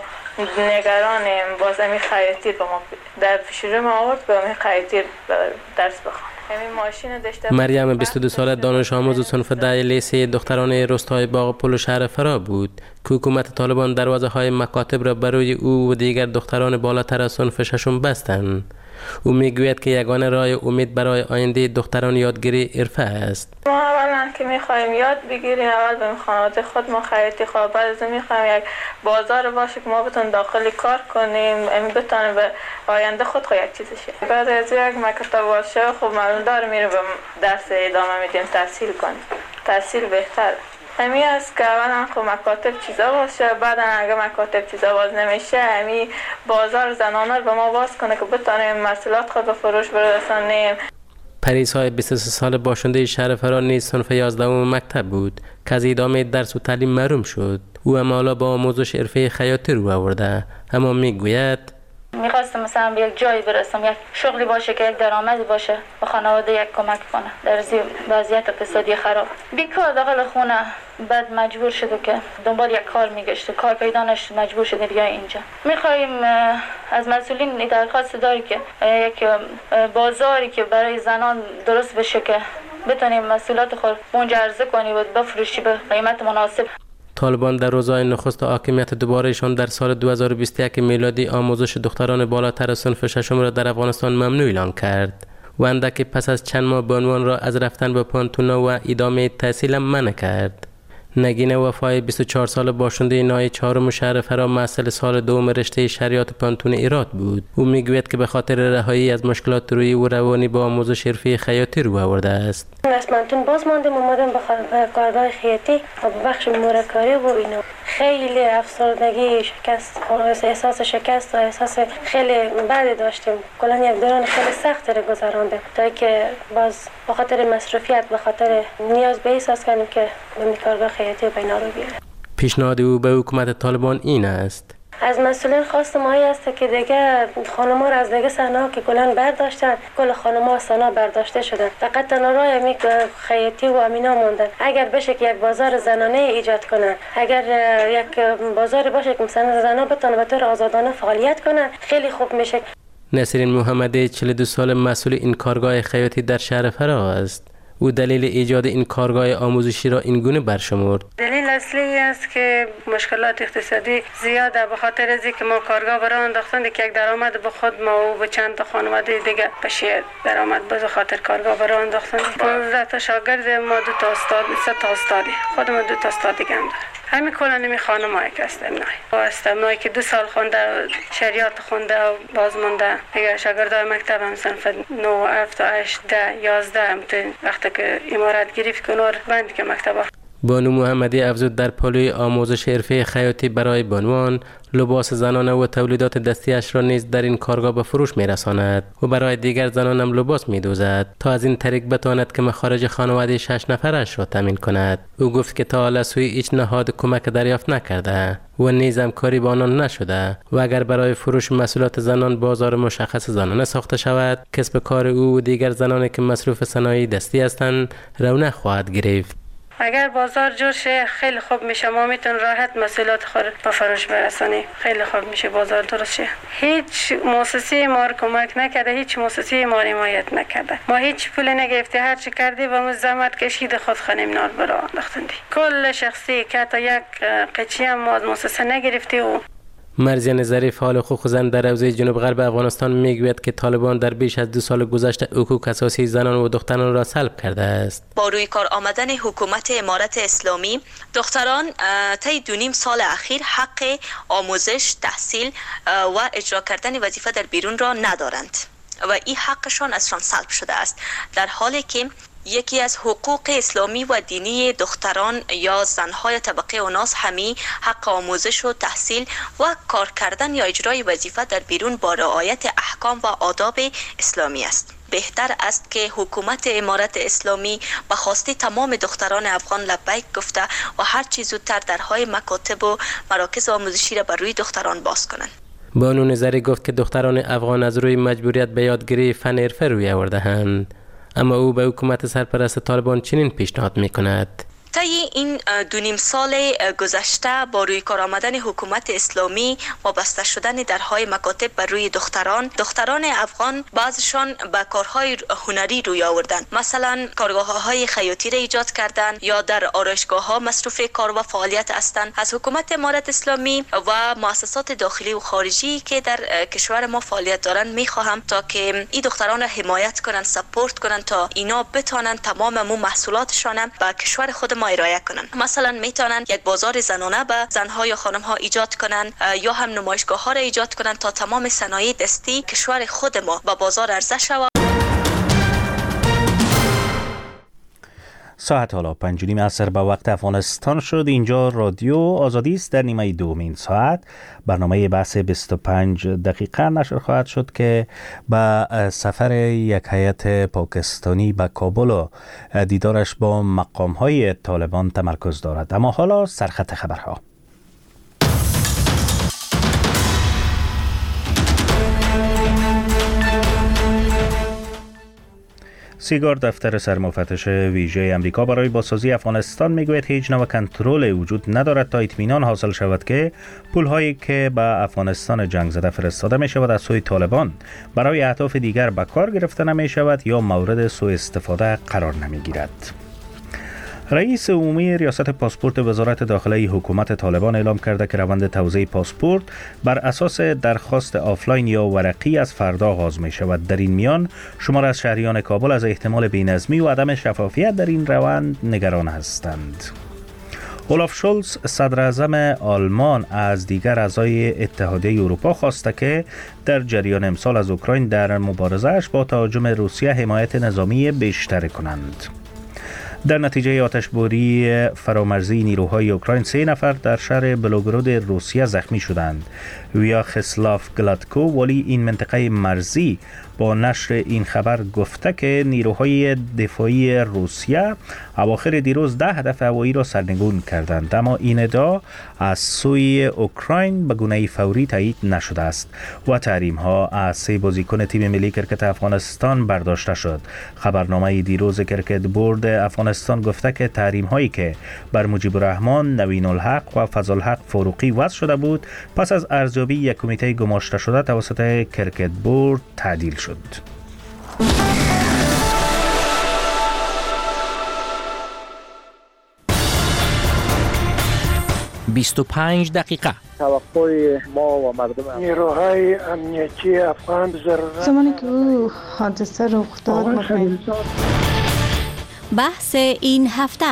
نگرانیم، باز همین خیاطی به ما در پیش رو ما آورد به همین خیاطی درس بخوانیم. مریم بیست و دو ساله دانش آموز صنف ده لیسه دختران روستای باغ پل شهر فرا بود که حکومت طالبان دروازه های مکاتب را برای او و دیگر دختران بالاتر از صنف ششم بستند. او میگوید که یگانه راه امید برای آینده دختران یادگیری حرفه است. ما اولا که میخوایم یاد بگیریم، اول به خانواده خود ما خیاطی خواه، بعد از میخوایم یک بازار باشه که ما بتونیم داخلی کار کنیم، بتونیم به آینده خود خود یک چیزی شه. بعد از یک مکتب باشه خب معلوم داره میره به درس ادامه میدیم، تحصیل کنیم، تحصیل بهتر. امی است که اولا خب مکاتب چیزا باشه، بعد اگه مکاتب چیزا باز نمیشه امی بازار زنانه رو به ما باز کنه که بتونیم محصولات خود به فروش برسانیم. پریسای بیست و سه سال باشنده شهر فرا نیز صنف یازدهم مکتب بود که از ادامه درس و تعلیم محروم شد. او هم حالا با آموزش حرفه خیاطی رو آورده، اما میگوید میخواستم مثلا به یک جایی برسم، یک شغلی باشه که یک درآمدی باشه و خانواده یک کمک کنه در وضعیت اقتصادی خراب. بیکار داخل خونه، بعد مجبور شده که دنبال یک کار میگشته، کار پیدا نشد، مجبور شده بیای اینجا. میخوایم از مسئولین درخواست داری که یک بازاری که برای زنان درست بشه که بتونیم محصولات خود اونجا عرضه کنیم و بفروشی به قیمت مناسب. طالبان در روزهای نخست حاکمیت دوبارهشان در سال دو هزار و بیست و یک میلادی آموزش دختران بالاتر از صنف ششم را در افغانستان ممنوع اعلام کرد و اندکی پس از چند ماه بانوان را از رفتن به پانتونا و ادامه تحصیل منع کرد. نگین وفای بیست و چهار سال باشنده نای چهارم شهر فرا محصل سال دوم رشته شریعت پانتون ایراد بود. او میگوید که به خاطر رهایی از مشکلات روحی و روانی با آموزش حرفه خیاطی رو آورده است. از پانتون باز ماندم، اومدم به کارگاه خیاطی و به بخش مورکاری و اینا. خیلی افسردگی، شکست، احساس شکست و احساس خیلی بد داشتیم. کلا یک دوران خیلی سخت رو گذراندیم تا که باز به خاطر مصروفیت، به خاطر نیاز به احساس کردیم که به کارگاه خیاطی و بینا رو بیاریم. پیشنهاد او به حکومت طالبان این است: از مسئولین خواست مایی است که دیگه خانم‌ها را از دیگه صحنه‌ها که کلاً برداشتن، کل خانم‌ها صحنه برداشته شدن، فقط تنها راه می خیاطی و امینا موندن. اگر بشه که یک بازار زنانه ایجاد کنن، اگر یک بازار باشه که مثلا زنان بتونن به طور آزادانه فعالیت کنن، خیلی خوب میشه. نسرین محمدی چهل و دو سال مسئول این کارگاه خیاطی در شهر فرا است. او دلیل ایجاد این کارگاه آموزشی را این گونه برشمرد: دلیل اصلی است که مشکلات اقتصادی زیاده، به خاطر از اینکه ما کارگاه برای انداختند که یک درآمد به خود ما و به چند تا خانواده دیگه بشه درآمد به خاطر کارگاه برای انداختند. پانزده تا شاگرد ما، دو تا استاد، سه تا استادی، خودم دو تا استاد دیگه هم دارم. همین کلا نمی خانمایی که استمنای و استمنایی که دو سال خونده شریعت خونده و باز مونده دیگه شاگردای مکتب هم صنف نه، هفت، هشت، ده، یازده هم وقتی که امارت گرفت کنار بند که مکتب. بانو محمدی افزود در پالوی آموزش حرفه خیاطی برای بانوان لباس زنانه و تولیدات دستیش را نیز در این کارگاه به فروش می‌رساند و برای دیگر زنان هم لباس می‌دوزد تا از این طریق بتواند که مخارج خانواده شش نفرش را تامین کند. او گفت که تا حالا سوی هیچ نهاد کمک دریافت نکرده و نیز هم کاری با آنان نشده و اگر برای فروش محصولات زنان بازار مشخص زنانه ساخته شود، کسب کار او و دیگر زنانی که مصروف صنایع دستی هستند رونق خواهد گرفت. اگر بازار جور شه خیلی خوب میشه، ما میتون راحت محصولات خود به فروش برسانیم. خیلی خوب میشه بازار درست شه. هیچ مؤسسه ما رو کمک نکرده، هیچ مؤسسه ما رو حمایت نکرده. ما هیچ پول نگرفتی، هر چی کردی و زحمت کشید خود خانم نار برا انداختندی. کل شخصی که تا یک قچی هم ما از مؤسسه نگرفتی. و مرزیان ظریف حال حقوق زن در حوزه جنوب غرب افغانستان میگوید که طالبان در بیش از دو سال گذشته حقوق اساسی زنان و دختران را سلب کرده است. با روی کار آمدن حکومت امارت اسلامی، دختران طی دو نیم سال اخیر حق آموزش، تحصیل و اجرا کردن وظیفه در بیرون را ندارند و این حقشان ازشان سلب شده است، در حالی که یکی از حقوق اسلامی و دینی دختران یا زنهای طبقه اوناس همی حق آموزش و تحصیل و کار کردن یا اجرای وظیفه در بیرون با رعایت احکام و آداب اسلامی است. بهتر است که حکومت امارت اسلامی به خواسته تمام دختران افغان لبیک گفته و هر چیز زودتر درهای مکاتب و مراکز آموزشی را بر روی دختران باز کنند. بانو نظری گفت که دختران افغان از روی مجبوریت به یادگیری فن حرفه روی آورده‌اند، اما او به حکومت سرپرست طالبان چنین پیشنهاد می‌کند: طی این دو نیم سال گذشته با روی کار آمدن حکومت اسلامی و بسته شدن درهای مکاتب بر روی دختران دختران افغان بعضشان به کارهای هنری روی آوردن، مثلا کارگاه‌های خیاطی را ایجاد کردن یا در آرایشگاه‌ها مصروف کار و فعالیت هستند. از حکومت امارت اسلامی و مؤسسات داخلی و خارجی که در کشور ما فعالیت دارن میخواهم تا که این دختران را حمایت کنن، سپورت کنن تا اینا بتونن تمام مو محصولاتشان به کشور خود ما ارائه کنن. مثلا میتونن یک بازار زنانه به زنها یا خانمها ایجاد کنن یا هم نمایشگاه ها را ایجاد کنن تا تمام صنایع دستی کشور خود ما به بازار عرضه شود. ساعت حالا پنج و نیم عصر به وقت افغانستان شد. اینجا رادیو آزادی است. در نیمه دومین ساعت برنامه بحث بیست و پنج دقیقه نشر خواهد شد که به سفر یک هیئت پاکستانی به کابل و دیدارش با مقام‌های طالبان تمرکز دارد. اما حالا سرخط خبرها. سیگار دفتر سرمفتش ویژه امریکا برای بازسازی افغانستان میگوید هیچ نوع کنترل وجود ندارد تا اطمینان حاصل شود که پولهایی که به افغانستان جنگ زده فرستاده می شود از سوی طالبان برای اهداف دیگر به کار گرفته نمی شود یا مورد سوء استفاده قرار نمی گیرد. رئیس عمومی ریاست پاسپورت وزارت داخلی حکومت طالبان اعلام کرده که روند توزیع پاسپورت بر اساس درخواست آفلاین یا ورقی از فردا آغاز می شود. در این میان شمار از شهریان کابل از احتمال بی‌نظمی و عدم شفافیت در این روند نگران هستند. اولاف شولز صدر اعظم آلمان از دیگر اعضای اتحادیه اروپا خواسته که در جریان امسال از اوکراین در مبارزه‌اش با تهاجم روسیه حمایت نظامی بیشتر کنند. در نتیجه آتشباری فرامرزی نیروهای اوکراین سه نفر در شهر بلوگراد روسیه زخمی شدند. ویاخسلاف گلاتکو والی این منطقه مرزی با نشر این خبر گفته که نیروهای دفاعی روسیه اواخر دیروز ده هدف هوایی را سرنگون کردند، اما این ادعا از سوی اوکراین به گونه فوری تایید نشده است و تحریم ها از سه بازیکن تیم ملی کرکت افغانستان برداشته شد. خبرنامه دیروز کرکت بورد افغانستان گفته که تحریم هایی که بر مجیب الرحمن، نوین الحق و فضل الحق فاروقی وضع شده بود پس از ارزیابی یک کمیته گماشته شده توسط کرکت بورد تعدیل شد. بیست و پنج دقیقه. توقع ما و مردم نیروهای امنیتی افغان ضرورت زمانی که او حادثه رخ داد بحث این هفته.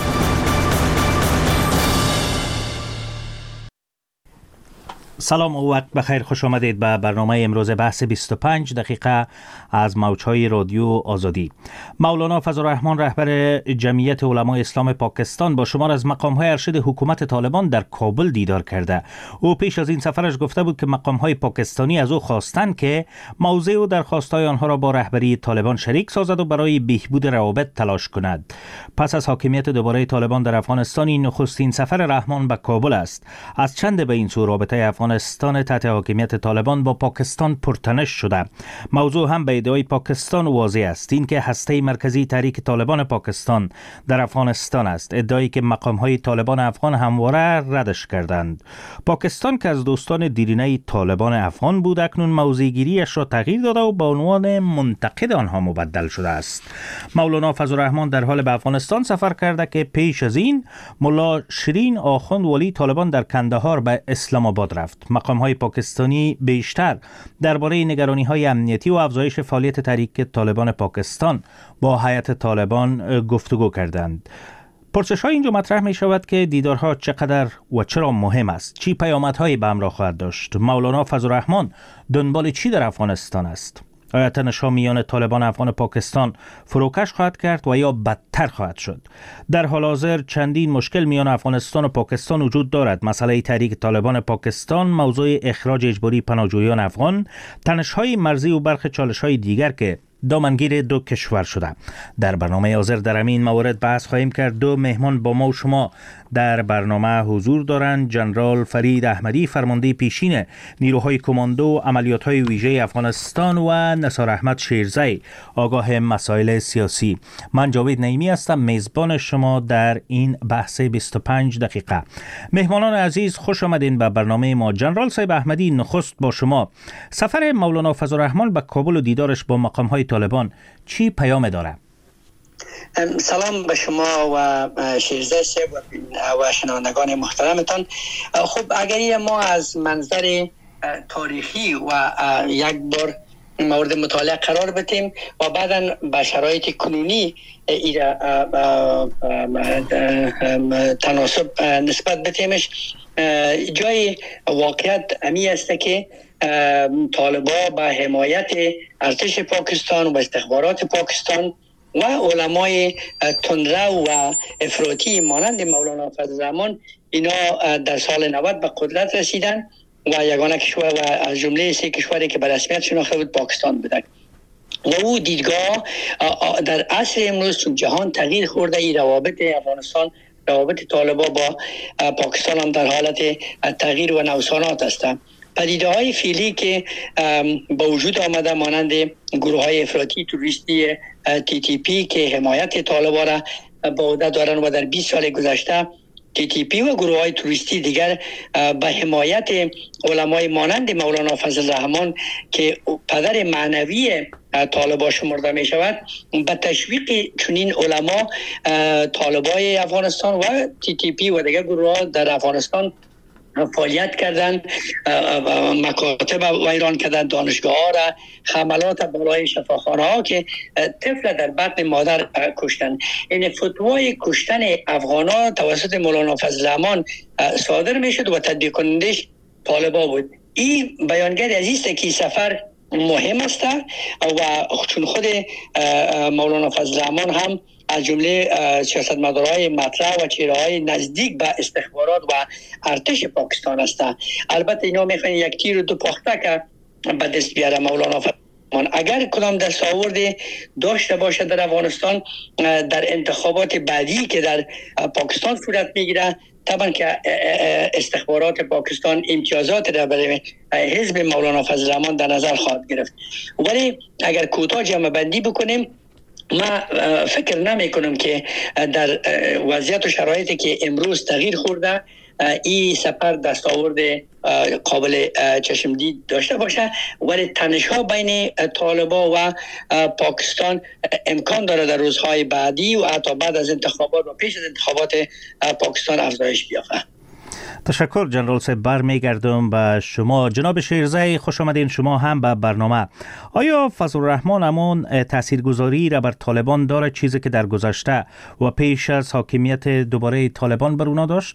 سلام و وقت بخیر، خوش آمدید به برنامه امروز بحث بیست و پنج دقیقه از موجهای رادیو آزادی. مولانا فضل الرحمن رهبر جمعیت علمای اسلام پاکستان با شمار از مقام‌های ارشد حکومت طالبان در کابل دیدار کرده. او پیش از این سفرش گفته بود که مقام‌های پاکستانی از او خواستند که موضع و درخواست‌های آنها را با رهبری طالبان شریک سازد و برای بهبود روابط تلاش کند. پس از حاکمیت دوباره طالبان در افغانستان این نخستین سفر رحمان به کابل است. از چند به این سو رابطه افغانستان تحت حاکمیت طالبان با پاکستان پرتنش شده. موضوع هم به ادعای پاکستان واضح است، این که هسته مرکزی تحریک طالبان پاکستان در افغانستان است، ادعایی که مقام‌های طالبان افغان همواره ردش کردند. پاکستان که از دوستان دیرینه طالبان افغان بود اکنون موضع‌گیری‌اش را تغییر داده و به عنوان منتقد آنها مبدل شده است. مولانا فضل الرحمن در حال به افغانستان سفر کرده که پیش از این ملا شیرین آخوند ولی طالبان در کندهار به اسلام آباد رفت. مقام‌های پاکستانی بیشتر درباره نگرانی‌های امنیتی و افزایش فعالیت تحریک طالبان پاکستان با هیئت طالبان گفتگو کردند. پرسش‌های اینجا مطرح می شود که دیدارها چقدر و چرا مهم است، چی پیامدهایی به همراه خواهد داشت، مولانا فضل الرحمن دنبال چی در افغانستان است، آیا تنش‌ها میان طالبان افغان پاکستان فروکش خواهد کرد و یا بدتر خواهد شد؟ در حال حاضر چندین مشکل میان افغانستان و پاکستان وجود دارد. مسئله تحریک طالبان پاکستان، موضوع اخراج اجباری پناهجویان افغان، تنش‌های مرزی و برخی چالش‌های دیگر که دامنگیر دو کشور شده. در برنامه حاضر در همین مورد بحث خواهیم کرد. دو مهمان با ما و شما در برنامه حضور دارند. جنرال فرید احمدی، فرمانده پیشین نیروهای کماندو عملیات‌های ویژه افغانستان و نثار احمد شیرزی، آگاه مسائل سیاسی. من جاوید نعیمی هستم، میزبان شما در این بحث بیست و پنج دقیقه. مهمانان عزیز، خوش آمدین به برنامه ما. جنرال صاحب احمدی، نخست با شما. سفر مولانا فضل الرحمن به کابل و دیدارش با مقام‌های طالبان چی پیام داره؟ سلام به شما و شیرزه صاحب و شنوندگان محترمتان. خب اگر ما از منظر تاریخی و یک بار مورد مطالعه قرار بدیم و بعداً به شرایط کنونی ایره تناسب نسبت بدیمش، جای واقعیت امی است که طالبا به حمایت ارتش پاکستان و استخبارات پاکستان و علمای تندرو و افراطی مانند مولانا فضل الرحمن اینا در سال نود به قدرت رسیدن و یگانه کشور و از جمله سه کشوری که به رسمیت شناخته بود پاکستان بودند. و او دیدگاه در عصر امروز چون جهان تغییر خورده، این روابط افغانستان، روابط طالبا با پاکستان هم در حالت تغییر و نوسانات است. پدیده های فعلی که با وجود آمده مانند گروه های افراطی توریستی تی تی پی که حمایت طالبا را با عهده دارن و در بیست سال گذشته تی تی پی و گروه های توریستی دیگر به حمایت علمای مانند مولانا فضل الرحمن که پدر معنوی طالبا شمرده می شود، به تشویق چنین علما طالبای افغانستان و تی تی پی و دیگر گروه ها در افغانستان فعالیت کردن، مکاتب ویران کردن، دانشگاه ها را، حملات بالای شفاخانه ها که طفل در بطن مادر کشتن. این فتوای کشتن افغان ها توسط مولانا فضل الرحمن صادر می شد و تطبیق کنندش طالبا بود. این بیانگر عزیز که سفر مهم است و چون خود مولانا فضل الرحمن هم از جمله سیاستمدارهای مطرح و چهره‌های نزدیک به استخبارات و ارتش پاکستان هستند. البته اینا میخوان یک تیر و دو پخته که به دست بیاره مولانا فضل الرحمن. اگر کدام دستاورد داشته باشه در افغانستان در انتخابات بعدی که در پاکستان صورت میگیره، طبعا که استخبارات پاکستان امتیازات را برای حزب مولانا فضل الرحمن در نظر خواهد گرفت. ولی اگر کوتاه جمع بندی بکنیم، ما فکر نمی کنم که در وضعیت و شرایطی که امروز تغییر خورده این سفر دستاورد قابل چشمدید داشته باشه، ولی تنش‌ها بین طالبا و پاکستان امکان داره در روزهای بعدی و حتی بعد از انتخابات و پیش از انتخابات پاکستان افزایش بیافته. تشکر جنرال صاحب. برمیگردم به شما. جناب شیرزی، خوش آمدین شما هم به برنامه. آیا فضل الرحمن همون تاثیرگذاری را بر طالبان داره چیزی که در گذشته و پیش از حاکمیت دوباره طالبان بر اونا داشت؟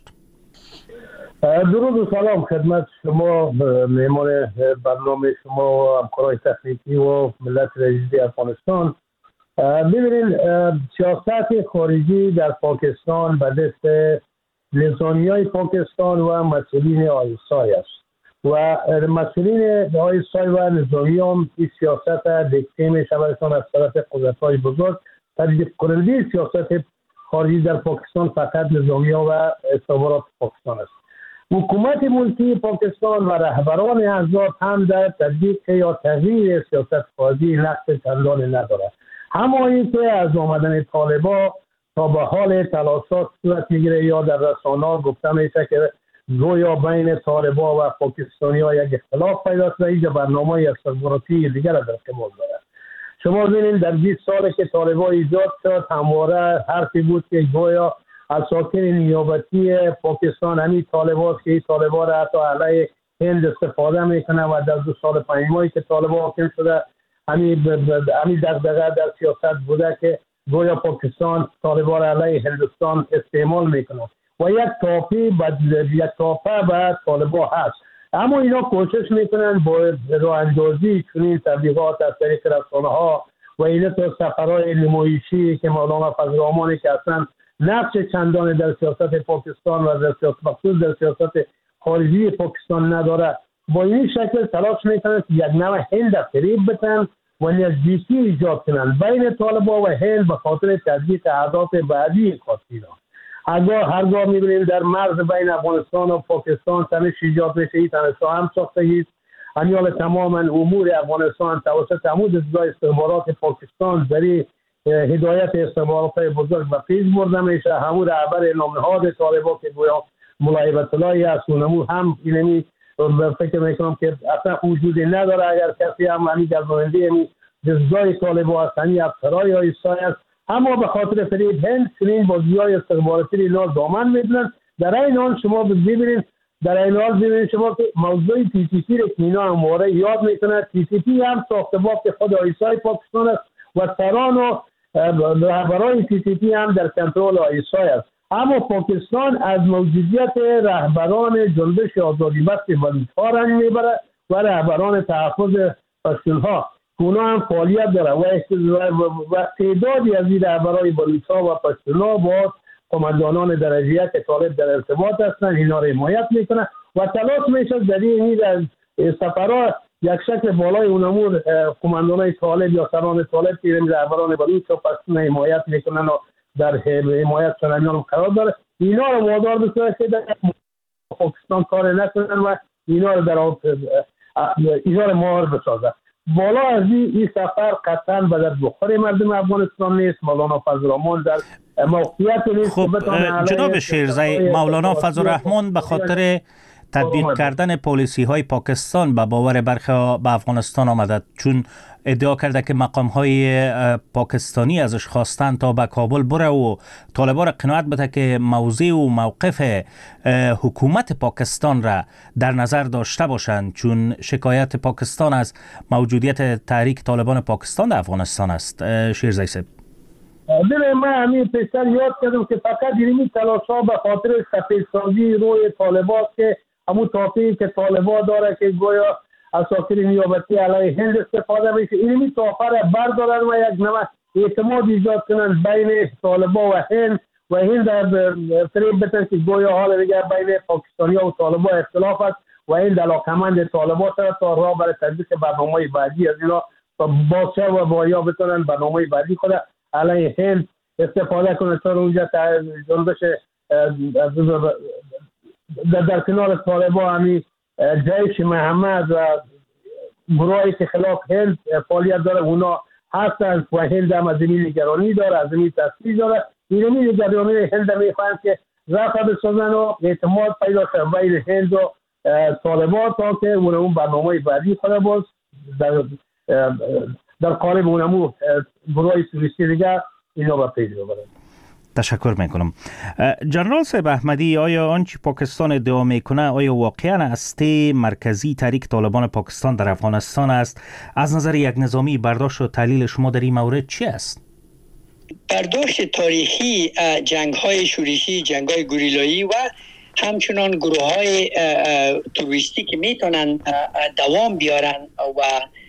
درود و سلام خدمت شما، مهمان برنامه شما و همکارای تکنیکی و ملت عزیز افغانستان. ببینید، سیاست خارجی در پاکستان به دست نظامیای پاکستان و مسئولین آیسای است و مسئولین آیسای و نظامی هم این سیاست دکته می شودشان از طرف قدرت‌های بزرگ. تدبیر کننده سیاست خارجی در پاکستان فقط نظامی ها و استخبارات پاکستان است. حکومت ملکی پاکستان و رهبران احزاب هم در تطبیق یا تغییر سیاست خارجی نقش چندانی ندارد. همانی که از آمدن طالبا تا به حال تلاشات صورت میگیره یا در رسانه‌ها گفته میشه که گویا بین طالبا و پاکستانی ها یک اختلاف پیدا شده، اینجا برنامه استخباراتی دیگر در کمال دارد. شما ببینید در بیست سال که طالبا ایجاد شد همواره حرفی بود که گویا اساطیر نیابتی پاکستان همین طالباست که این طالبا را حتی علیه هند استفاده میکنه و در دو سال پنج ماهی که طالبا حاکم شده همین همین دغدغه در سیاست بوده که گویا پاکستان طالبان علیه هندوستان استعمال میکنه و یک تاپی بعد یک تاپه به طالبان هست. اما اینا کوشش میکنن با راه اندازی چنین تبلیغات از طریق رسانه ها و اینا تو سفرهای نمایشی که مولانا فضل الرحمن که اصلا نقش چندان در سیاست پاکستان و در سیاست مخصوص در سیاست خارجی پاکستان نداره، با این شکل تلاش میکنن که یک نوع هند فریب بتن و نزدیکی ایجاد کنند بین طالبان و هند به خاطر تطبیق اهداف بعدی خاصینا. اگر هرگاه می‌بینیم در مرز بین افغانستان و پاکستان تنش ایجاد میشه، این تنش هم ساختگی امیال تماما امور افغانستان توسط عمود ازدای استخبارات پاکستان در هدایت استخبارات بزرگ و پیش برده میشه. همون رهبر نامنهاد طالبان که گویا مولای هیبت الله است، اونمو هم اینمی فکر میکنم که اصلا وجودی نداره. اگر کسی هم همی گرداننده همی جزای طالبان است، همی افسرهای آیسای است، اما به خاطر فریب هند چنین بازی‌های استخباراتی اینا دامن میدونن. در این حال شما ببینید در این حال ببینید شما که موضوع تی تی پی رو که اینا همواره یاد میکنه. تی تی پی هم ساخته بافت خود آیسای پاکستان است و سران و رهبران تی تی پی هم در کنترل آیسای است. اما پاکستان از موجودیت رهبران جنبش آزادی بخش بلوچ‌ها رنج میبره و رهبران تحفظ پشتونها اونا هم فعالیت داره و و تعدادی از این رهبران بلوچ‌ها و پشتونها با قماندانان درجه یک طالب در ارتباط هستند، اینا را حمایت میکنه و تلاش میشه در این سفرها یک شکل بالای اونمون قماندانان طالب یا سران طالب که رهبران بلوچ و پشتون حمایت میکنن و در حمایت سرانیان قرار داره، اینا رو وادار بکنه که در پاکستان کار نکنن و اینا رو در اینا رو مهار بسازه. بالا از این سفر قطعا به در بخور مردم افغانستان نیست. مولانا فضل الرحمن در موقعیت نیست. خب جناب شیرزی، مولانا فضل الرحمن به خاطر تطبیق کردن پالیسی های پاکستان به باور برخی به افغانستان آمده، چون ادعا کرده که مقام های پاکستانی ازش خواستن تا به کابل بره و طالبان را قناعت بده که موضع و موقف حکومت پاکستان را در نظر داشته باشند، چون شکایت پاکستان از موجودیت تحریک طالبان پاکستان در افغانستان است. شیرزی صاحب، ببین من همین پیشتر یاد کردم که فقط اینمی تلاش ها به خاطر سفیدسازی روی طالبان که همون تاپی که طالبان داره که گویا اساطیر نیابتی علیه هند استفاده میشه، اینمی تاپه را بردارن و یک نوع اعتماد ایجاد کنن بین طالبان و هند و هند در فریب بتن که گویا حال دیگر بین پاکستانی و طالبان اختلاف است و هند علاقمند طالبان شد تا راه برای تطبیق برنامه بعدی از اینا باشه و بایا بتونن برنامه بعدی خود علیه هند استفاده کنه تا اونجا جنبش در, در کنار طالبان همی جیش محمد و گروهی که خلاف هند فعالیت داره اونا هستند و هند هم از این نگرانی داره، از این تصویر داره. این نگرانی هند هم میخواهند که رفع بسازن و اعتماد پیدا شد بین هند و طالبان تا که اون برنامه بعدی خود باز در در قالب اونمو گروهی توریستی دیگر اینا با پیش ببرن. تشکر میکنم. جنرال صاحب احمدی، آیا آنچه پاکستان ادعا میکنه آیا واقعا هسته مرکزی تحریک طالبان پاکستان در افغانستان است؟ از نظر یک نظامی برداشت و تحلیل شما در این مورد چی است؟ برداشت تاریخی جنگ های شورشی، جنگ های گوریلایی و همچنان گروه های توریستی که میتونن دوام بیارن و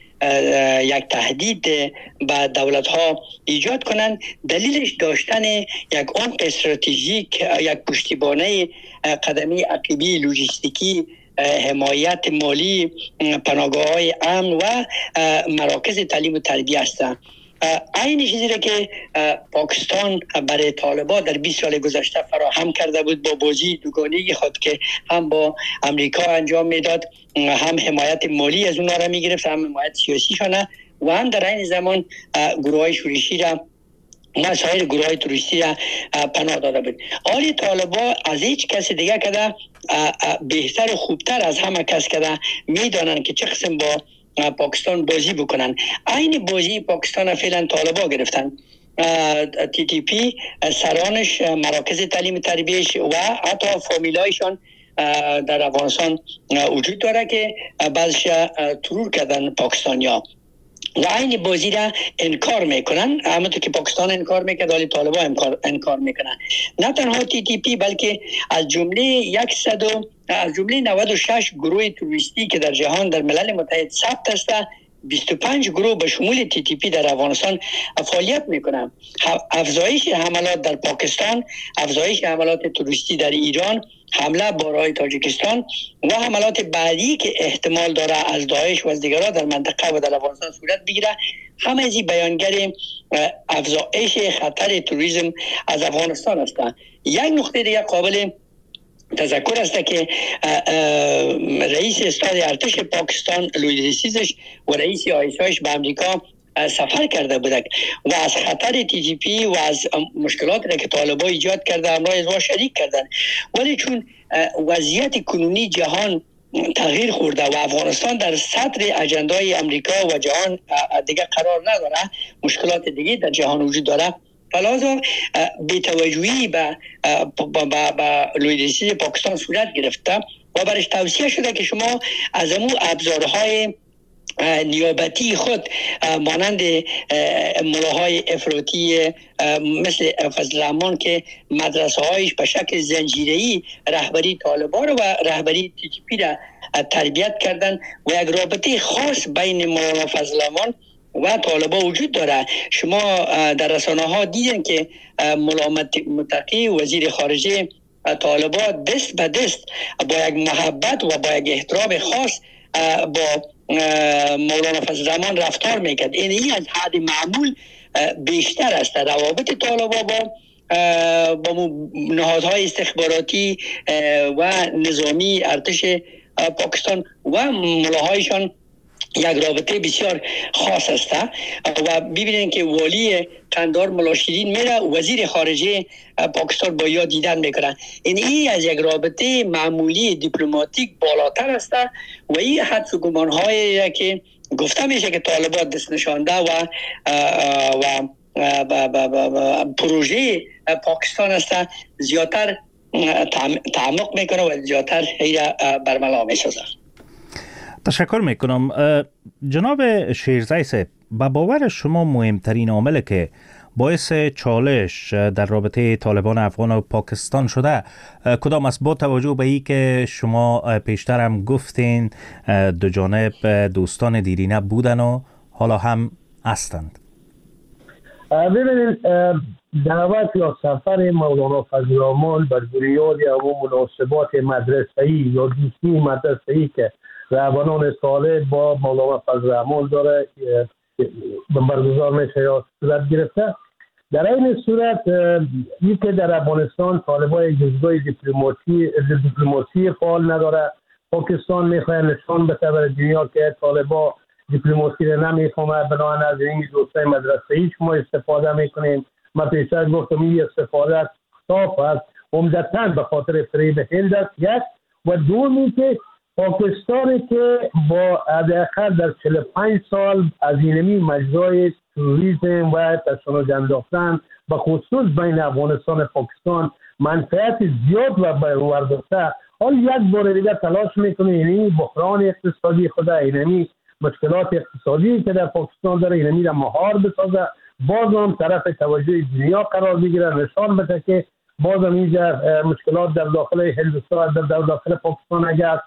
یک تهدید به دولت ها ایجاد کنند، دلیلش داشتن یک عمق استراتژیک، یک پشتیبانی قدمی عقیبی لوجستیکی، حمایت مالی، پناهگاه های امن و مراکز تعلیم و تربیه هستند. این چیزی را که پاکستان برای طالبان در بیست سال گذشته فراهم کرده بود با بازی دوگانه خود که هم با امریکا انجام میداد، هم حمایت مالی از اونها را میگرفت، هم حمایت سیاسی شانه و هم در این زمان گروه های شورشی را و سایر گروه های توریستی را پناه داده بود. آلی طالبان از هیچ کسی دیگه کده بهتر و خوبتر از همه کس کده میدانن که چه قسم با پاکستان بازی بکنن. این بازی پاکستان فعلا طالبان گرفتن. تی تی پی سرانش، مراکز تعلیم تربیهش و حتی فامیلایشان در افغانستان وجود داره که بعضش ترور کردن پاکستانیا و این بازی را انکار میکنن. همونطور که پاکستان انکار میکرد ولی طالبان انکار, انکار میکنن. نه تنها تی تی پی بلکه از جمله صد از جمله نود و شش گروه توریستی که در جهان در ملل متحد ثبت است، بیست و پنج گروه به شمول تی تی پی در افغانستان فعالیت میکنند. افزایش حملات در پاکستان، افزایش حملات تروریستی در ایران، حمله با راه تاجیکستان و حملات بعدی که احتمال داره از داعش و از دیگرها در منطقه و در افغانستان صورت بگیره، همه ازی بیانگر افزایش خطر تروریسم از افغانستان است. یک نقطه دیگه قابل تذکر است که رئیس استاد ارتش پاکستان لویدریسیزش و رئیس آی اس آیش به امریکا سفر کرده بودند و از خطر تی تی پی و از مشکلاتی که طالبان ایجاد کرده همراه از ما شریک کردند. ولی چون وضعیت کنونی جهان تغییر خورده و افغانستان در صدر اجندای امریکا و جهان دیگه قرار نداره، مشکلات دیگه در جهان وجود داره، فلازم بی‌توجهی به با لویدریسی پاکستان صورت گرفته و برش توصیه شده که شما از امو ابزارهای نیابتی خود مانند ملاهای افراطی مثل فضل الرحمن که مدرسه هایش به شکل زنجیره‌ای رهبری طالبان و رهبری تی تی پی را تربیت کردن و یک رابطه خاص بین مولانا فضل الرحمن و طالبان وجود داره. شما در رسانه ها دیدن که مولانا متقی وزیر خارجه طالبان دست به دست با یک محبت و با یک احترام خاص با مولانا فضل الرحمن رفتار میکرد. این از حد معمول بیشتر است. روابط طالبان با با نهادهای استخباراتی و نظامی ارتش پاکستان و ملاهایشان یک رابطه بسیار خاص است و ببینید که والی قندهار ملا شیرین میره وزیر خارجه پاکستان با یا دیدن میکنه. این ای از یک رابطه معمولی دیپلماتیک بالاتر است و این حدس و گمان‌هایی که گفته میشه که طالبان دست نشانده و و و و پروژه پاکستان است زیادتر تعمق میکنه و زیادتر ایره برملا میسازه. تشکر میکنم. جناب شیرزی صاحب، به باور شما مهمترین عامل که باعث چالش در رابطه طالبان افغان و پاکستان شده کدام است، با توجه به این که شما پیشتر هم گفتین دو جانب دوستان دیرینه بودن و حالا هم هستند؟ ببینید دعوت یا سفر مولانا فضل الرحمن بر بنیاد یا مناسبات مدرسه‌ای یا دوستی مدرسه‌ای که رهبران صالح با مولانا فضل الرحمن داره برگزار میشه یا صورت گرفته. در این صورت این که در افغانستان طالبان جزگاه دیپلماسی دیپلماسی فعال نداره، پاکستان میخواد نشان بده بر دنیا که طالبان دیپلماسی رو نمیفهمه، بنابراین از این دوستای مدرسه‌ای شما استفاده میکنیم. من پیشتر گفتم این استفاده صاف است، عمدتاً به خاطر فریب هند است یک، و دومی که پاکستانی که با حداقل در چهل و پنج سال از اینمی مجرای تروریسم و تشنج انداختن به خصوص بین افغانستان و پاکستان منفعت زیاد و برداشته، حال یک بار دیگر تلاش میکنه اینمی بحران اقتصادی خود، اینمی مشکلات اقتصادی که در پاکستان داره اینمی را مهار بسازه، باز هم طرف توجه دنیا قرار بگیره، نشان بده که باز هم اینجا مشکلات در داخل هندوستان در داخل پاکستان اگر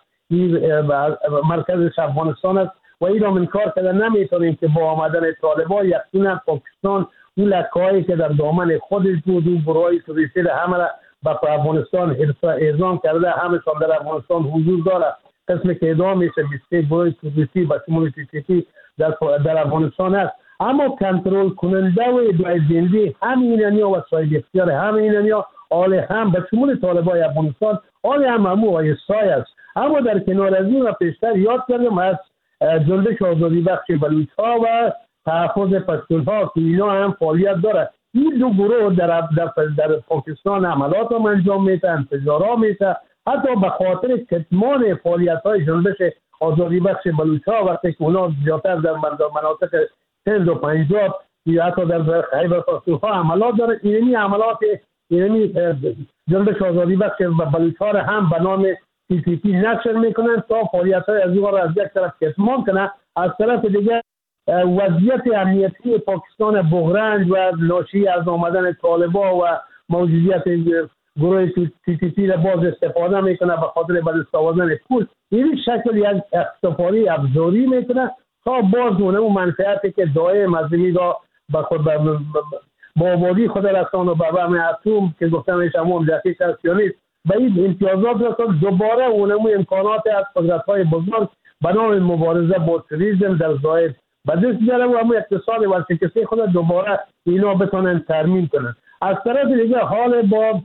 مرکزش افغانستان است و این را انکار کرده نمیتونیم که با آمدن طالبان یقینا پاکستان اون لکه‌هایی که در دامن خودش بود، اون گروه‌های تروریستی را همه را به افغانستان اعزام کرده، همشان در افغانستان حضور داره. قسمی که اعدام میشه بیست و سه گروه تروریستی با شمول تی تی پی در در افغانستان است. اما کنترل کننده و ادعای زنده همین اینیا و صاحب اختیار همین اینیا آل هم به شمول طالبان افغانستان آل هم همو و سای است. اما در کنار از این و پیشتر یاد کردم از جنبش آزادی بخش بلوچ‌ها و تحفظ پشتون‌ها که اینا هم فعالیت داره. این دو گروه در در, در پاکستان عملات هم انجام میده، انفجارها میده، حتی به خاطر کتمان فعالیت‌های جنبش آزادی بخش بلوچ‌ها وقتی که اونا زیادتر در مناطق سند و پنجاب یا حتی در خیبر پختونخوا عملات داره. اینمی عملات اینمی جنبش آزادی بخش بلوچ‌ها را هم به نام تی تی پی نشر میکنن تا فعالیت‌های از این را از یک طرف کتمان کنه، از طرف دیگر وضعیت امنیتی پاکستان بحران و ناشی از آمدن طالبان و موجودیت گروه تی تی پی را باز استفاده میکنه به خاطر به دست آوردن پول. این شکل یک اقتصادی ابزاری میکنه تا باز اون منفعتی که دائم از میگا به خود با آبادی خود رسان و به بم اتم که گفتمش همون دقیق است یا نیست به این امتیازات رسان دوباره اونمو امکانات از قدرت‌های بزرگ به نام مبارزه با تروریسم در زاید به دست بیاره و همون اقتصاد ورشکسته خود دوباره اینا بتونن ترمیم کنن. از طرف دیگه حال با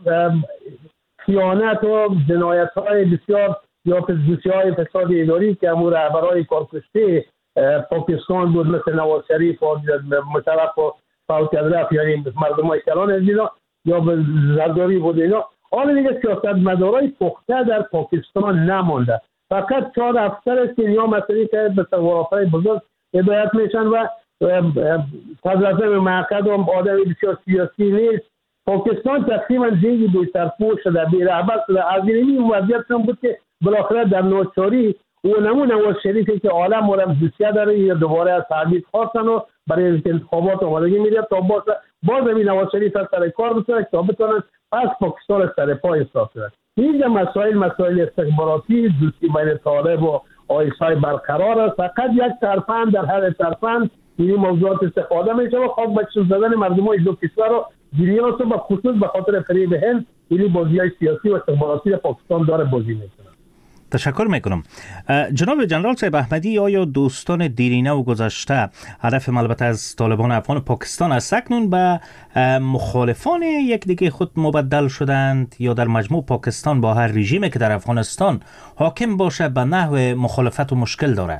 خیانت و جنایت‌های بسیار یا پزشکی‌های فساد اداری که همون رهبرای کارکشته پاکستان بود مثل نواز شریف و مشرف و فوت ادرف یعنی مردمای کلان از اینا یا به زرداری بود اینا. حالا دیگه سیاستمدارای پخته در پاکستان نمانده. فقط چهار افسر است که یا مسئله که به سوارافای بزرگ هدایت میشن و صدراعظم مملکت هم آدم بسیار سیاسی نیست. پاکستان تقریبا زیگی بی سرپوش شده، بی رهبر شده. از این وضعیت هم بود که بالاخره در نوچاری و نمون نواز شریفی که عالم مورم دوسیه داره یا دوباره از تعبید خواستن و برای انتخابات آمادگی میده تا باز باز همین نواز شریف از سر کار بسنه تا بتونن پس پاکستان از سر پای اصلاح کنن. اینجا مسائل مسائل استخباراتی دوستی بین طالب و آیسای برقرار است. فقط یک طرفند در هر طرفند این موضوعات استفاده میشه و خواهد بچه زدن مردمای دو کشور رو گریانس و خصوص به خاطر فریب هند این بازی های سیاسی و استخباراتی پاکستان داره بازی میکنه. تشکر میکنم. جناب جنرال صاحب احمدی، آیا دوستان دیرینه و گذشته هدف البته از طالبان افغان پاکستان از اکنون به مخالفان یک دیگه خود مبدل شدند یا در مجموع پاکستان با هر رژیمی که در افغانستان حاکم باشه به نحو مخالفت و مشکل داره؟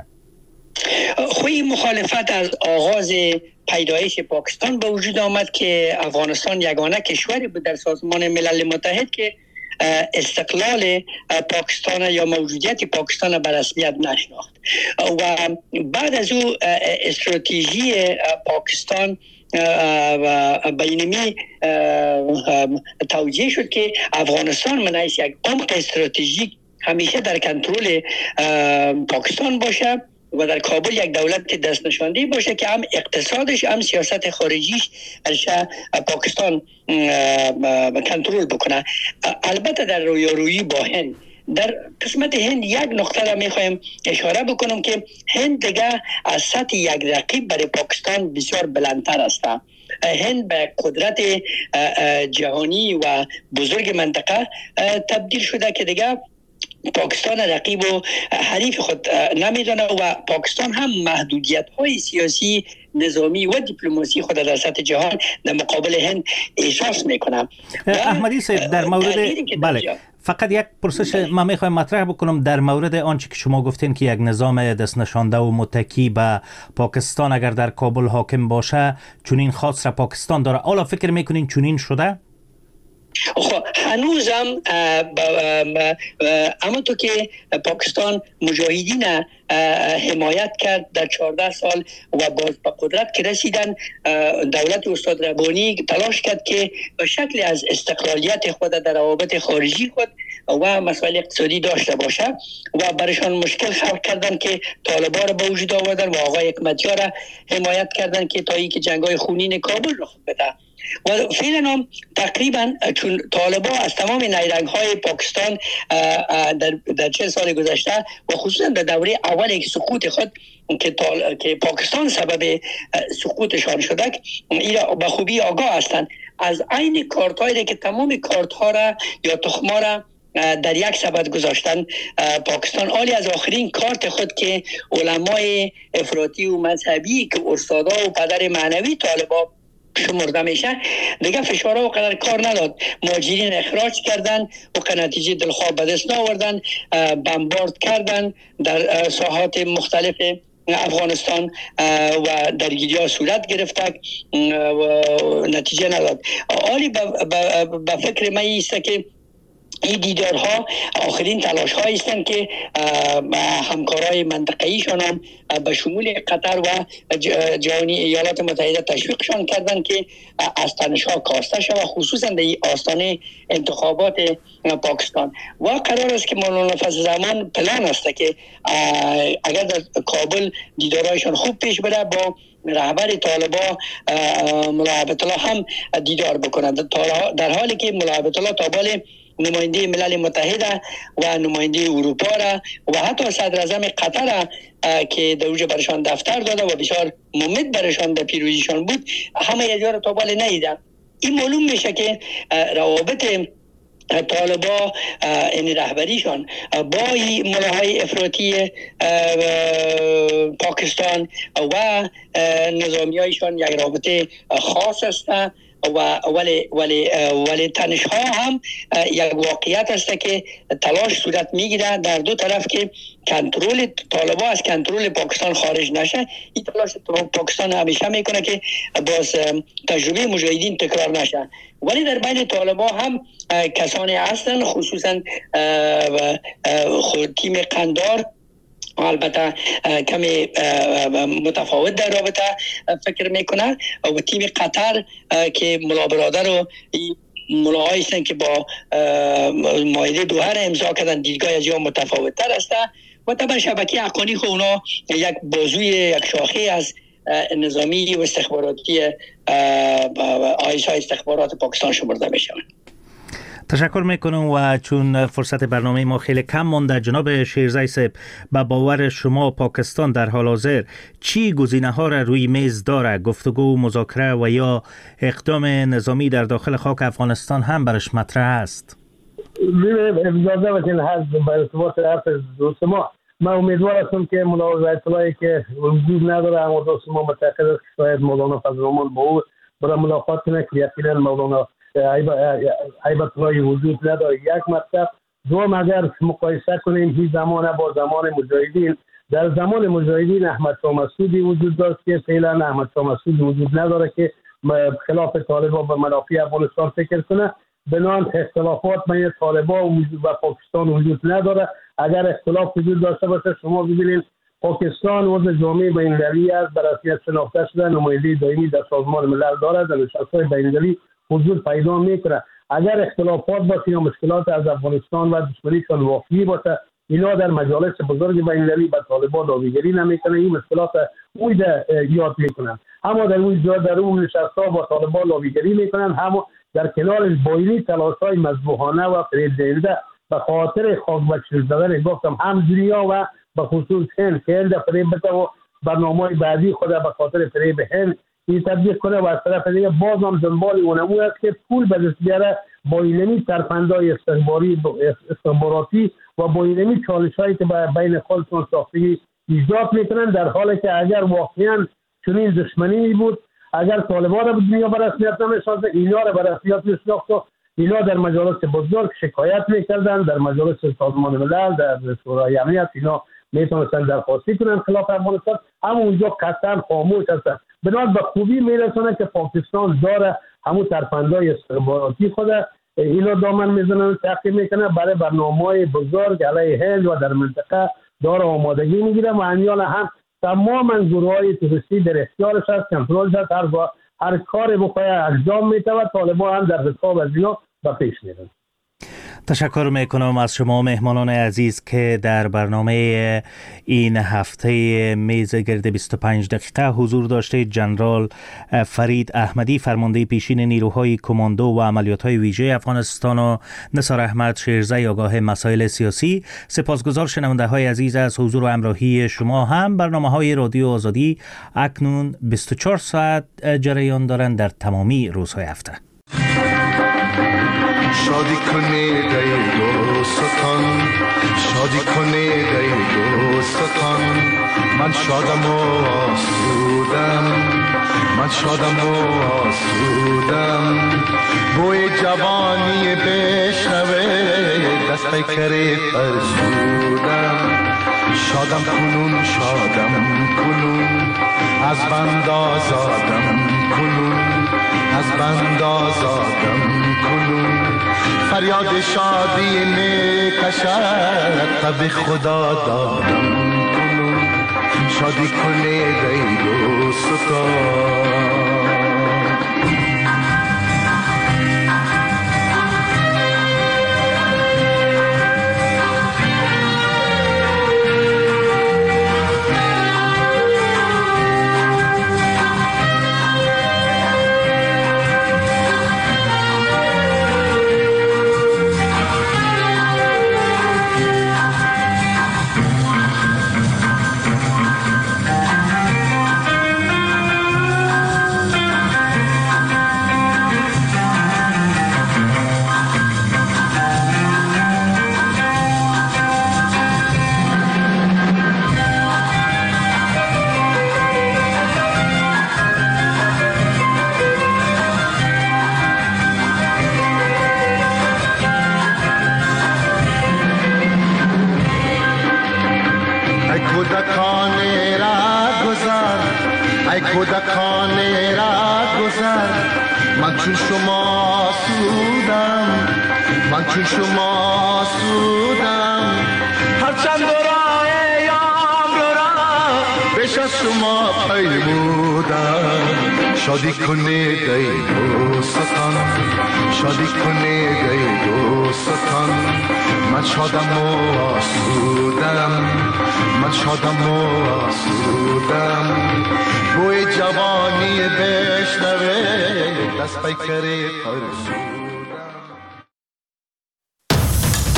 خوی مخالفت از آغاز پیدایش پاکستان به وجود آمد که افغانستان یگانه کشوری بود در سازمان ملل متحد که استقلال پاکستان یا موجودیت پاکستان به رسمیت نشناخت و بعد از او استراتژی پاکستان بینمی توجیه شد که افغانستان من حیث یک عمق استراتژیک همیشه در کنترل پاکستان باشه و در کابل یک دولت دست نشانده باشه که هم اقتصادش هم سیاست خارجیش پاکستان کنترل بکنه. البته در رویارویی با هند در قسمت هند یک نقطه را میخوایم اشاره بکنم که هند دیگه از سطح یک رقیب برای پاکستان بسیار بلندتر است. هند به قدرت جهانی و بزرگ منطقه تبدیل شده که دیگه پاکستان رقیب و حریف خود نمیدونه و پاکستان هم محدودیت های سیاسی، نظامی و دیپلماسی خود در سطح جهان در مقابل هند احساس میکنه. احمدی صاحب در مورد بله فقط یک پرسش من میخوایم مطرح بکنم در مورد آنچه که شما گفتین که یک نظام دست نشانده و متکی به پاکستان اگر در کابل حاکم باشه چنین خاص را پاکستان داره. حالا فکر میکنین چنین شده؟ خب هنوزم اما تو که پاکستان مجاهدین حمایت کرد در چهارده سال و باز به قدرت که رسیدن، دولت استاد ربانی تلاش کرد که به شکل از استقلالیت خود در روابط خارجی خود و مسائل اقتصادی داشته باشه و برایشان مشکل خلق کردن که طالبان را به وجود آوردن و آقای حکمتیار را حمایت کردن که تا اینکه جنگ‌های خونین کابل رخ بده. و فعلا هم تقریبا چون طالبان از تمام نیرنگ‌های پاکستان در در چند سال گذشته و خصوصا در دوره اول سقوط خود که که پاکستان سبب سقوطشان شده اینا به خوبی آگاه هستند از عین کارت‌هایی که تمام کارت‌ها را یا تخم‌ها را در یک سبد گذاشتن پاکستان عالی از آخرین کارت خود که علمای افراطی و مذهبی که استادا و پدر معنوی طالبان شمرده میشه دیگه فشارها و قدر کار نداد. مهاجرین اخراج کردن و نتیجه دلخواه به دست نآوردن، بمبارد کردن در ساحات مختلف افغانستان و درگیری ها صورت گرفته و نتیجه نداد. عالی به فکر من ایسته که این دیدارها آخرین تلاش هایی هستند که همکارای منطقه‌ایشان هم به شمول قطر و جهانی ایالات متحده تشویقشان کردند که از تنش‌ها کاسته شود خصوصا در آستانه انتخابات پاکستان و قرار است که مولانا فضل الرحمن پلان است که اگر در کابل دیدارهایشان خوب پیش بره با رهبر طالبان ملا هیبت الله هم دیدار بکنند، در حالی که ملا هیبت الله تا بال نماینده ملل متحد و نماینده اروپا را و حتی صدر اعظم قطر که در اوج برشان دفتر داده و بسیار ممد برشان در پیروزیشان بود، همه یه را تا بالا ندیدن. این معلوم میشه که روابط طالبا این رهبریشان با ملاهای افراطی پاکستان و نظامی هایشان یک رابطه خاص است و ولی ولی ولی تنش‌ها هم یک واقعیت است که تلاش صورت میگیره در دو طرف که کنترل طالبا از کنترل پاکستان خارج نشه. این تلاش پاکستان همیشه میکنه که باز تجربه مجاهدین تکرار نشه، ولی در بین طالبا هم کسانی هستند، خصوصا خود تیم قندار البته کمی متفاوت در رابطه فکر میکنه و تیم قطر که ملا برادر و ملاهایی هستند که با مایده دوحه را امضا کردن، دیدگاه از یا متفاوت تر است و طبعا شبکه حقانی خود اونا یک بازوی یک شاخه از نظامی و استخباراتی آیس های استخبارات پاکستان شمرده میشوند. تشکر میکنم و چون فرصت برنامه ما خیلی کم مونده، جناب شیرزی صاحب، به باور شما پاکستان در حال حاضر چی گزینه ها را روی میز داره؟ گفتگو، مذاکره و یا اقدام نظامی در داخل خاک افغانستان هم برش مطرح است؟ اجازه بدین هست به ارتباط حرف دوست ما، من امیدوار هستم که مولانا اطلاعی که وجود نداره، اما دوست ما متأکد است که شاید مولانا فضل الرحمن با او برای ملاقات کنه که یقینا مولانا عیبت رای وجود نداره. یک مطلب. دوم، اگر مقایسه کنیم این زمان با زمان مجاهدین، در زمان مجاهدین احمد شاه مسعودی وجود داشت که فعلا احمد شاه مسعودی وجود نداره که خلاف طالبان به منافع افغانستان فکر کنه. بنابراین اختلافات بین طالبان و پاکستان وجود نداره. اگر اختلاف وجود داشته باشه، شما ببینید پاکستان عضو جامعه بین‌المللی است، به رسمیت شناخته شده، نماینده دائمی در سازمان ملل دارد، در نشست‌های بین‌المللی حضور پیدا میکنه. اگر اختلافات باشه یا مشکلات از افغانستان و دشمنیشان واقعی باشه، اینا در مجالس بزرگ بین‌المللی به طالبان داویگری نمیکنه، این مشکلات اوی یاد میکنن. اما در اون جا در اون نشست‌ها با طالبان داویگری میکنن، اما در کنار بایلی تلاش‌های مذبوحانه و فریب‌دهنده به خاطر خاک بخشی دادن گفتم هم دنیا و به خصوص هند که هند فریب بده و برنامه‌های بعدی خود به خاطر فریب هند این تطبیق کنه و از طرف دیگه باز هم دنبال اونمو است که پول به دست بیاره با اینمی ترفندهای استخباری استخباراتی و با اینمی چالش‌هایی که بین خودشون ساختگی ایجاد میکنن، در حالی که اگر واقعا چنین دشمنی بود، اگر طالبان را به دنیا به رسمیت نمی‌شناخت، اینا را به رسمیت می‌شناخت، اینا در مجالس بزرگ شکایت میکردن، در مجالس سازمان ملل، در شورای امنیت اینا میتونستن درخواستی کنن خلاف افغانستان، اما اونجا قطعا خاموش هستن. بنابراین به خوبی میرسونه که پاکستان داره همون ترفندهای استخباراتی خود اینا دامن میزنن، تعقیب میکنه، برای برنامه‌های بزرگ علیه هند و در منطقه داره آمادگی میگیره و انیال هم تماما گروه‌های تروریستی در اختیارش هست، کنترلش هست، هر هر کاری بخواه انجام میده و طالبان هم در حساب از اینا به پیش میرن. تشکر میکنم از شما مهمانان عزیز که در برنامه این هفته میز گرد بیست و پنج دقیقه حضور داشته. جنرال فرید احمدی، فرمانده پیشین نیروهای کماندو و عملیات‌های ویژه افغانستان، و نثار احمد شیرزی، آگاه مسائل سیاسی. سپاسگزار شنونده های عزیز از حضور و همراهی شما. هم برنامه های رادیو آزادی اکنون بیست و چهار ساعت جریان دارند در تمامی روزهای هفته. شادی کنید ای دوستان، شادی کنید ای دوستان، من شادم و آسودم، من شادم و آسودم، بوی جوانی بشنوه دست پیکری فرسودم، شادم کنون شادم کنون، از بند آزادم کنون، از بند آزادم کنون، فریاد شادی می کشد تب خدا دادم کنون، شادی کنید ای دوستان. چون شما سودم من چون شما سودم هرچند برای یام رو را بیش از شما پیمودم شادی کنید ای دوستان شادی کنید ای دوستان من شادم و آسودم من شادم و آسودم بوی جوانی بشنوه دست پیکری ترسود